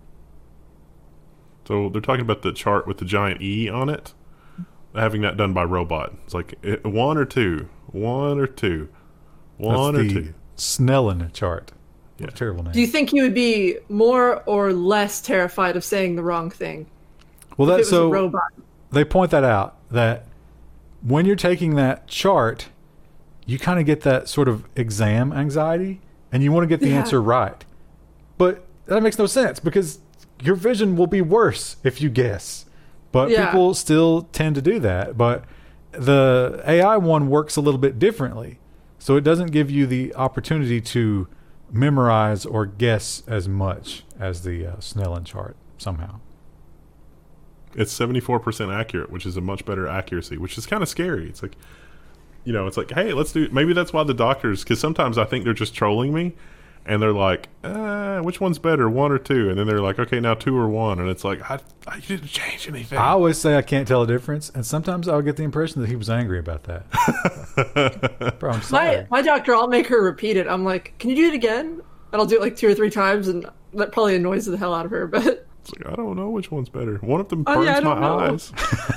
So they're talking about the chart with the giant E on it, having that done by robot. It's like one or two. That's the Snellen chart. Yeah. Terrible name. Do you think you would be more or less terrified of saying the wrong thing? Well, If it that's was a so robot. they point that out, that when you're taking that chart, you kind of get that sort of exam anxiety, and you want to get the answer right. But that makes no sense, because your vision will be worse if you guess. But people still tend to do that. But the AI one works a little bit differently. So it doesn't give you the opportunity to memorize or guess as much as the Snellen chart. somehow. It's 74% accurate, which is a much better accuracy, which is kind of scary. It's like, it's like, hey, let's do. Maybe that's why the doctors, because sometimes I think they're just trolling me, and they're like, which one's better, 1 or 2? And then they're like, okay, now 2 or 1, and it's like, I didn't change anything. I always say I can't tell the difference, and sometimes I'll get the impression that he was angry about that. Bro, I'm sorry. My doctor, I'll make her repeat it. I'm like, can you do it again? And I'll do it like 2 or 3 times, and that probably annoys the hell out of her. But it's like, I don't know which one's better. One of them burns my eyes.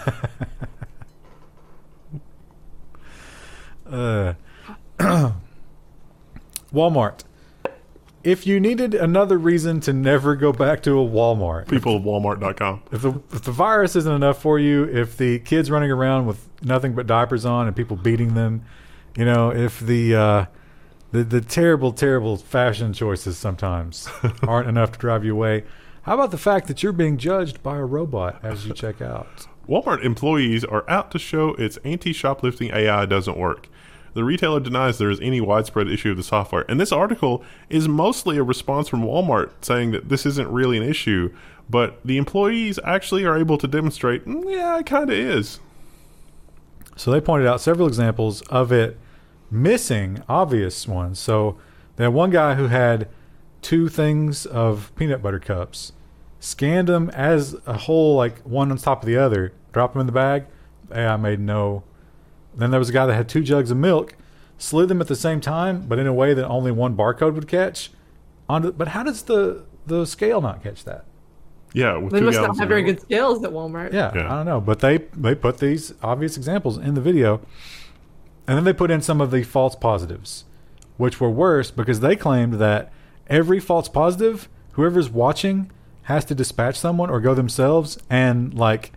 Walmart. If you needed another reason to never go back to a Walmart, people of Walmart.com. If the virus isn't enough for you, if the kids running around with nothing but diapers on and people beating them, if the terrible, terrible fashion choices sometimes aren't enough to drive you away, how about the fact that you're being judged by a robot as you check out? Walmart employees are out to show its anti-shoplifting AI doesn't work. The retailer denies there is any widespread issue of the software. And this article is mostly a response from Walmart saying that this isn't really an issue, but the employees actually are able to demonstrate, yeah, it kind of is. So they pointed out several examples of it missing obvious ones. So they had one guy who had 2 things of peanut butter cups, scanned them as a whole, like one on top of the other, dropped them in the bag. AI made no. Then there was a guy that had 2 jugs of milk, slid them at the same time, but in a way that only one barcode would catch. But how does the scale not catch that? Yeah, with they 2 must not gallons have very good scales at Walmart. Yeah, I don't know. But they put these obvious examples in the video, and then they put in some of the false positives, which were worse because they claimed that every false positive, whoever's watching has to dispatch someone or go themselves and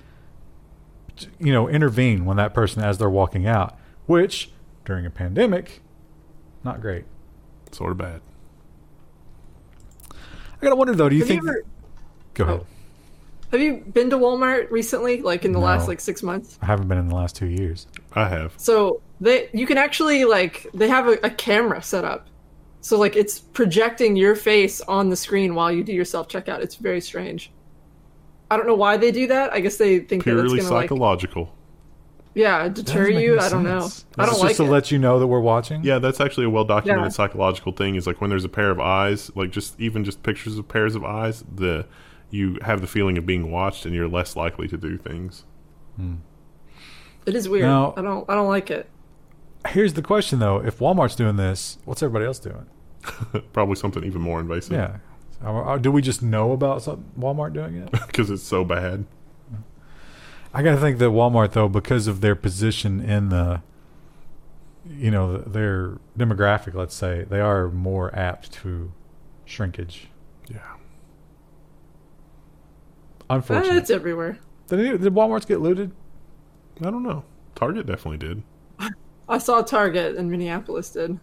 intervene when that person as they're walking out, which during a pandemic, not great. Sort of bad. I gotta wonder though, do you think go ahead. Have you been to Walmart recently, like in the last 6 months? I haven't been in the last 2 years. I have. So you can actually they have a camera set up. So it's projecting your face on the screen while you do your self-checkout. It's very strange. I don't know why they do that. I guess they think purely that it's going to psychological. Deter you. I don't know. I don't like it. Just to let you know that we're watching? Yeah, that's actually a well-documented psychological thing. Is when there's a pair of eyes, just pictures of pairs of eyes, you have the feeling of being watched and you're less likely to do things. It is weird. Now, I don't like it. Here's the question though. If Walmart's doing this, what's everybody else doing? Probably something even more invasive. Yeah. Do we just know about Walmart doing it? Because it's so bad. I got to think that Walmart, though, because of their position in their demographic, let's say, they are more apt to shrinkage. Yeah. Unfortunately. It's everywhere. Did Walmarts get looted? I don't know. Target definitely did. I saw Target in Minneapolis did.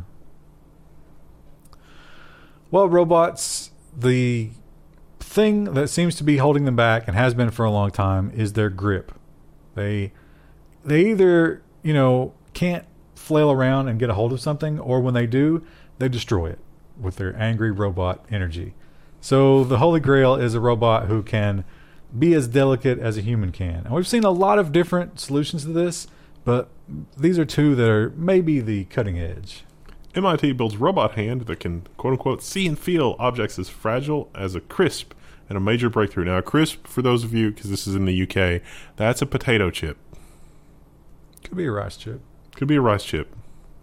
Well, robots, the thing that seems to be holding them back and has been for a long time is their grip. They either, can't flail around and get a hold of something, or when they do, they destroy it with their angry robot energy. So the Holy Grail is a robot who can be as delicate as a human can. And we've seen a lot of different solutions to this, but these are 2 that are maybe the cutting edge. MIT builds robot hand that can, quote-unquote, see and feel objects as fragile as a crisp, and a major breakthrough. Now, a crisp, for those of you, because this is in the UK, that's a potato chip. Could be a rice chip. Could be a rice chip.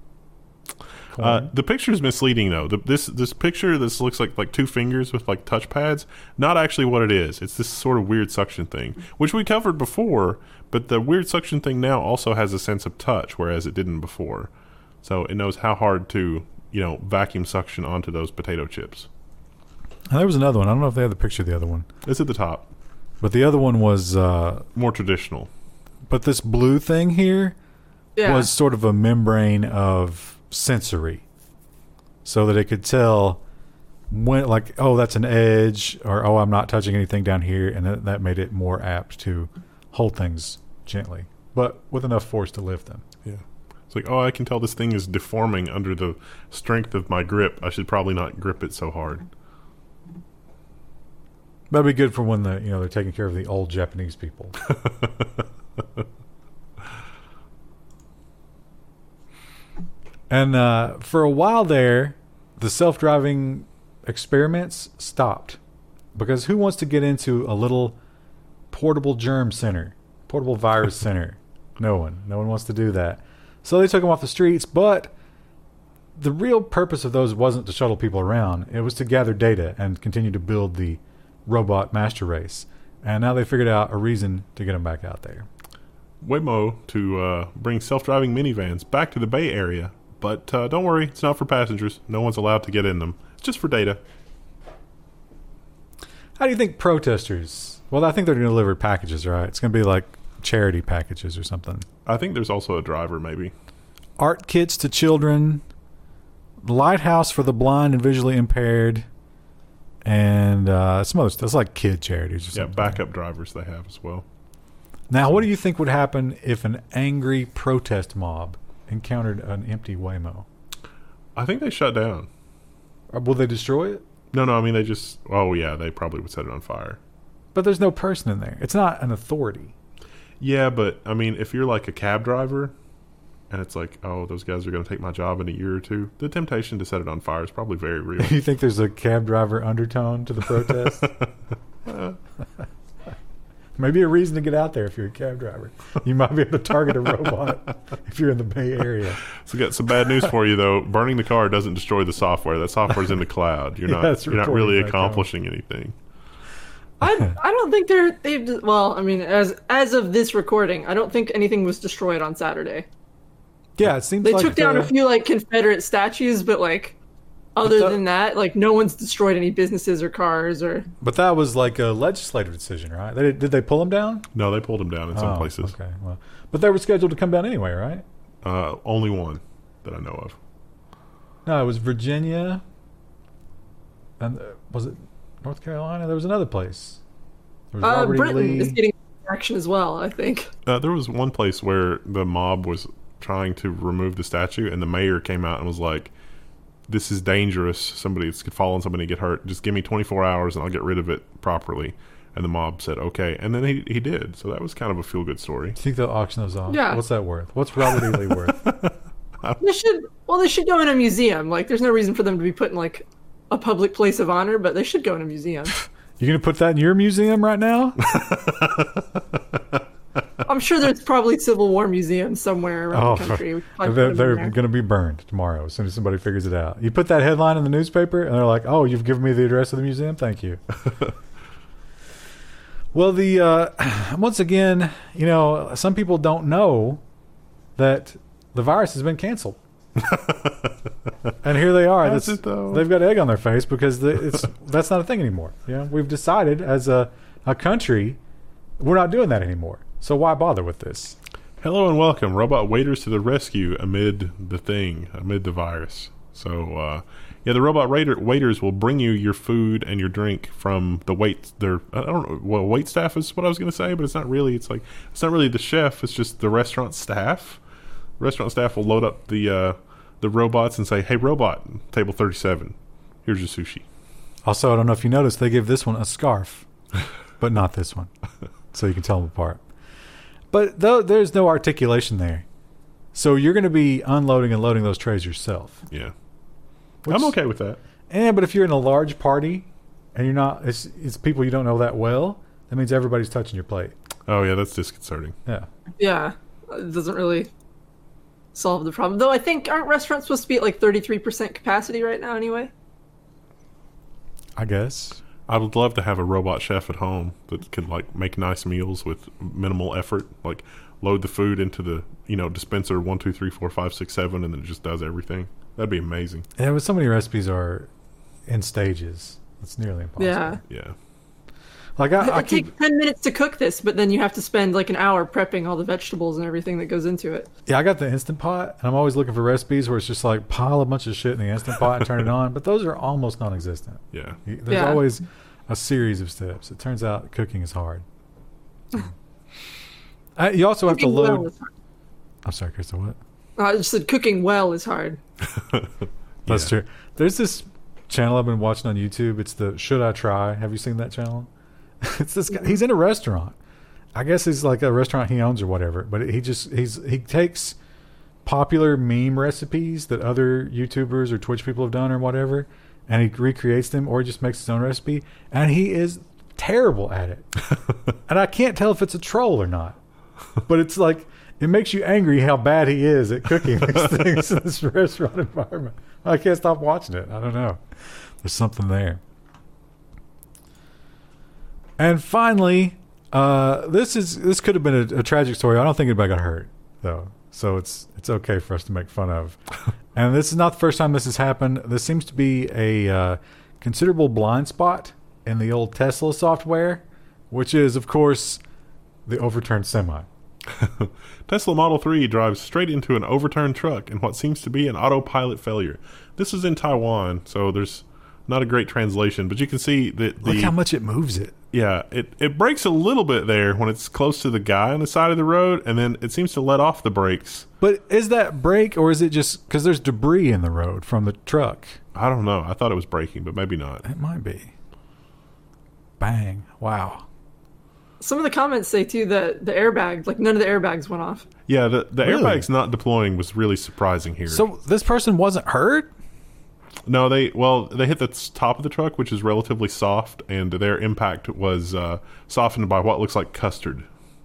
The picture is misleading, though. This picture, this looks like 2 fingers with touch pads. Not actually what it is. It's this sort of weird suction thing, which we covered before, but the weird suction thing now also has a sense of touch, whereas it didn't before. So it knows how hard to, vacuum suction onto those potato chips. And there was another one. I don't know if they have the picture of the other one. It's at the top. But the other one was more traditional. But this blue thing here was sort of a membrane of sensory, so that it could tell when, that's an edge, or I'm not touching anything down here, and that made it more apt to hold things gently, but with enough force to lift them. Yeah. It's I can tell this thing is deforming under the strength of my grip. I should probably not grip it so hard. That'd be good for when they're taking care of the old Japanese people. And for a while there, the self-driving experiments stopped because who wants to get into a little portable germ center, portable virus center? No one. No one wants to do that. So they took them off the streets, but the real purpose of those wasn't to shuttle people around. It was to gather data and continue to build the robot master race. And now they figured out a reason to get them back out there. Waymo to bring self-driving minivans back to the Bay Area. But don't worry, it's not for passengers. No one's allowed to get in them. It's just for data. How do you think protesters... Well, I think they're going to deliver packages, right? It's going to be like charity packages or something. I think there's also a driver, maybe. Art kits to children, lighthouse for the blind and visually impaired, and some other stuff. It's like kid charities or something. Yeah, backup drivers they have as well. Now, what do you think would happen if an angry protest mob encountered an empty Waymo? I think they shut down. Will they destroy it? No, I mean, they just... Oh, yeah, they probably would set it on fire. But there's no person in there. It's not an authority. Yeah, but, I mean, if you're like a cab driver, and it's like, oh, those guys are going to take my job in a year or two, the temptation to set it on fire is probably very real. You think there's a cab driver undertone to the protest? Maybe a reason to get out there if you're a cab driver. You might be able to target a robot if you're in the Bay Area. So got some bad news for you, though. Burning the car doesn't destroy the software. That software's in the cloud. You're not really accomplishing anything. I don't think they've. Well, I mean, as of this recording, I don't think anything was destroyed on Saturday. Yeah, it seems they took down a few like Confederate statues, but like other than that, like no one's destroyed any businesses or cars or. But that was like a legislative decision, right? Did they pull them down? No, they pulled them down in some places. Okay, well, but they were scheduled to come down anyway, right? Only one that I know of. No, it was Virginia, and was it North Carolina? There was another place. There was Robert E. Britain Lee. is getting action as well, I think. There was one place where the mob was trying to remove the statue, and the mayor came out and was like, "This is dangerous. Somebody could fall on somebody and get hurt. Just give me 24 hours and I'll get rid of it properly." And the mob said, "Okay." And then he did. So that was kind of a feel-good story. Do you think they'll auction those off? Yeah. What's that worth? What's Robert E. Lee worth? They should go in a museum. Like, there's no reason for them to be put in like a public place of honor, but they should go in a museum. You going to put that in your museum right now? I'm sure there's probably Civil War museums somewhere around the country. They're going to be burned tomorrow as soon as somebody figures it out. You put that headline in the newspaper, and they're like, "Oh, you've given me the address of the museum? Thank you." Well, once again, some people don't know that the virus has been canceled. And here they are. They've got egg on their face because that's not a thing anymore. We've decided as a country we're not doing that anymore. So why bother with this? Hello and welcome, robot waiters to the rescue amid the virus. So, the robot waiters will bring you your food and your drink from the wait staff is what I was going to say, but it's not really. It's not really the chef. It's just the restaurant staff. The restaurant staff will load up the robots and say, "Hey, robot, table 37, here's your sushi." Also, I don't know if you noticed, they give this one a scarf, but not this one, so you can tell them apart. But there's no articulation there. So you're going to be unloading and loading those trays yourself. Yeah. I'm okay with that. But if you're in a large party and you're not, it's people you don't know that well, that means everybody's touching your plate. Oh, yeah, that's disconcerting. Yeah. Yeah. It doesn't really solve the problem. Though I think, aren't restaurants supposed to be at like 33% capacity right now anyway? I guess. I would love to have a robot chef at home that could make nice meals with minimal effort, like load the food into the dispenser 1 2 3 4 5 6 7, and then it just does everything. That'd be amazing. Yeah, but so many recipes are in stages. It's nearly impossible. Yeah. Like it takes 10 minutes to cook this, but then you have to spend like an hour prepping all the vegetables and everything that goes into it. Yeah, I got the Instant Pot, and I'm always looking for recipes where it's just like pile a bunch of shit in the Instant Pot and turn it on. But those are almost non-existent. Yeah. There's always a series of steps. It turns out cooking is hard. You also have to load. I'm sorry, Krista, what? I just said cooking well is hard. That's true. There's this channel I've been watching on YouTube. It's the Should I Try? Have you seen that channel? It's this guy. He's in a restaurant. I guess it's like a restaurant he owns or whatever. But he takes popular meme recipes that other YouTubers or Twitch people have done or whatever, and he recreates them, or he just makes his own recipe, and he is terrible at it. And I can't tell if it's a troll or not, but it's like, it makes you angry how bad he is at cooking these things in this restaurant environment. I can't stop watching it. I don't know. There's something there. And finally, this could have been a tragic story. I don't think anybody got hurt though, so it's okay for us to make fun of. And this is not the first time this has happened. This seems to be a considerable blind spot in the old Tesla software, which is, of course, the overturned semi. Tesla Model 3 drives straight into an overturned truck in what seems to be an autopilot failure. This is in Taiwan, so there's not a great translation, but you can see that look how much it moves it. Yeah, it brakes a little bit there when it's close to the guy on the side of the road, and then it seems to let off the brakes. But is that brake, or is it just because there's debris in the road from the truck? I don't know. I thought it was braking, but maybe not. It might be. Bang. Wow. Some of the comments say, too, that the airbag, like none of the airbags went off. Yeah, the Really? airbags not deploying was really surprising here. So this person wasn't hurt? No, they hit the top of the truck, which is relatively soft, and their impact was softened by what looks like custard.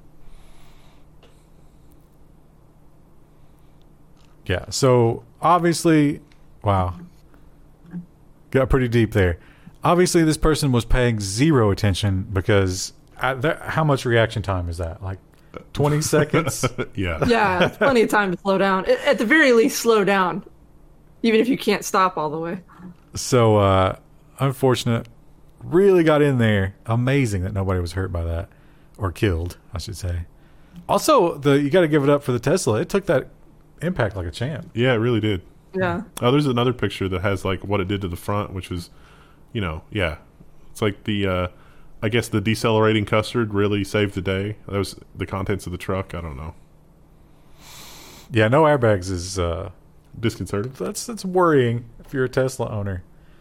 Yeah, so obviously, wow. Got pretty deep there. Obviously, this person was paying zero attention because how much reaction time is that? Like 20 seconds? Yeah. Yeah, it's plenty of time to slow down. At the very least, slow down, even if you can't stop all the way. So, unfortunate. Really got in there. Amazing that nobody was hurt by that. Or killed, I should say. Also, you got to give it up for the Tesla. It took that impact like a champ. Yeah, it really did. Yeah. Oh, there's another picture that has like what it did to the front, which was, yeah. It's like I guess the decelerating custard really saved the day. That was the contents of the truck. I don't know. Yeah, no airbags is Disconcerting. that's worrying if you're a Tesla owner.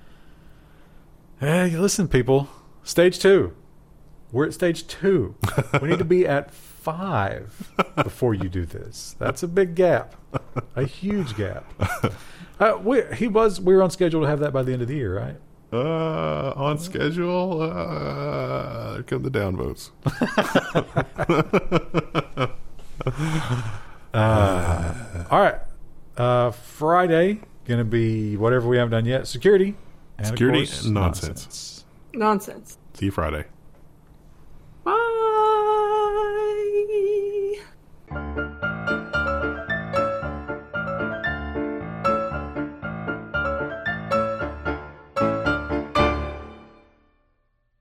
Hey, listen, people. Stage 2. We're at stage 2. We need to be at 5 before you do this. That's a big gap, a huge gap. We were on schedule to have that by the end of the year, right? On schedule. Here come the downvotes. All right. Friday gonna be whatever we haven't done yet. Security and Security of course, and nonsense. Nonsense. See you Friday.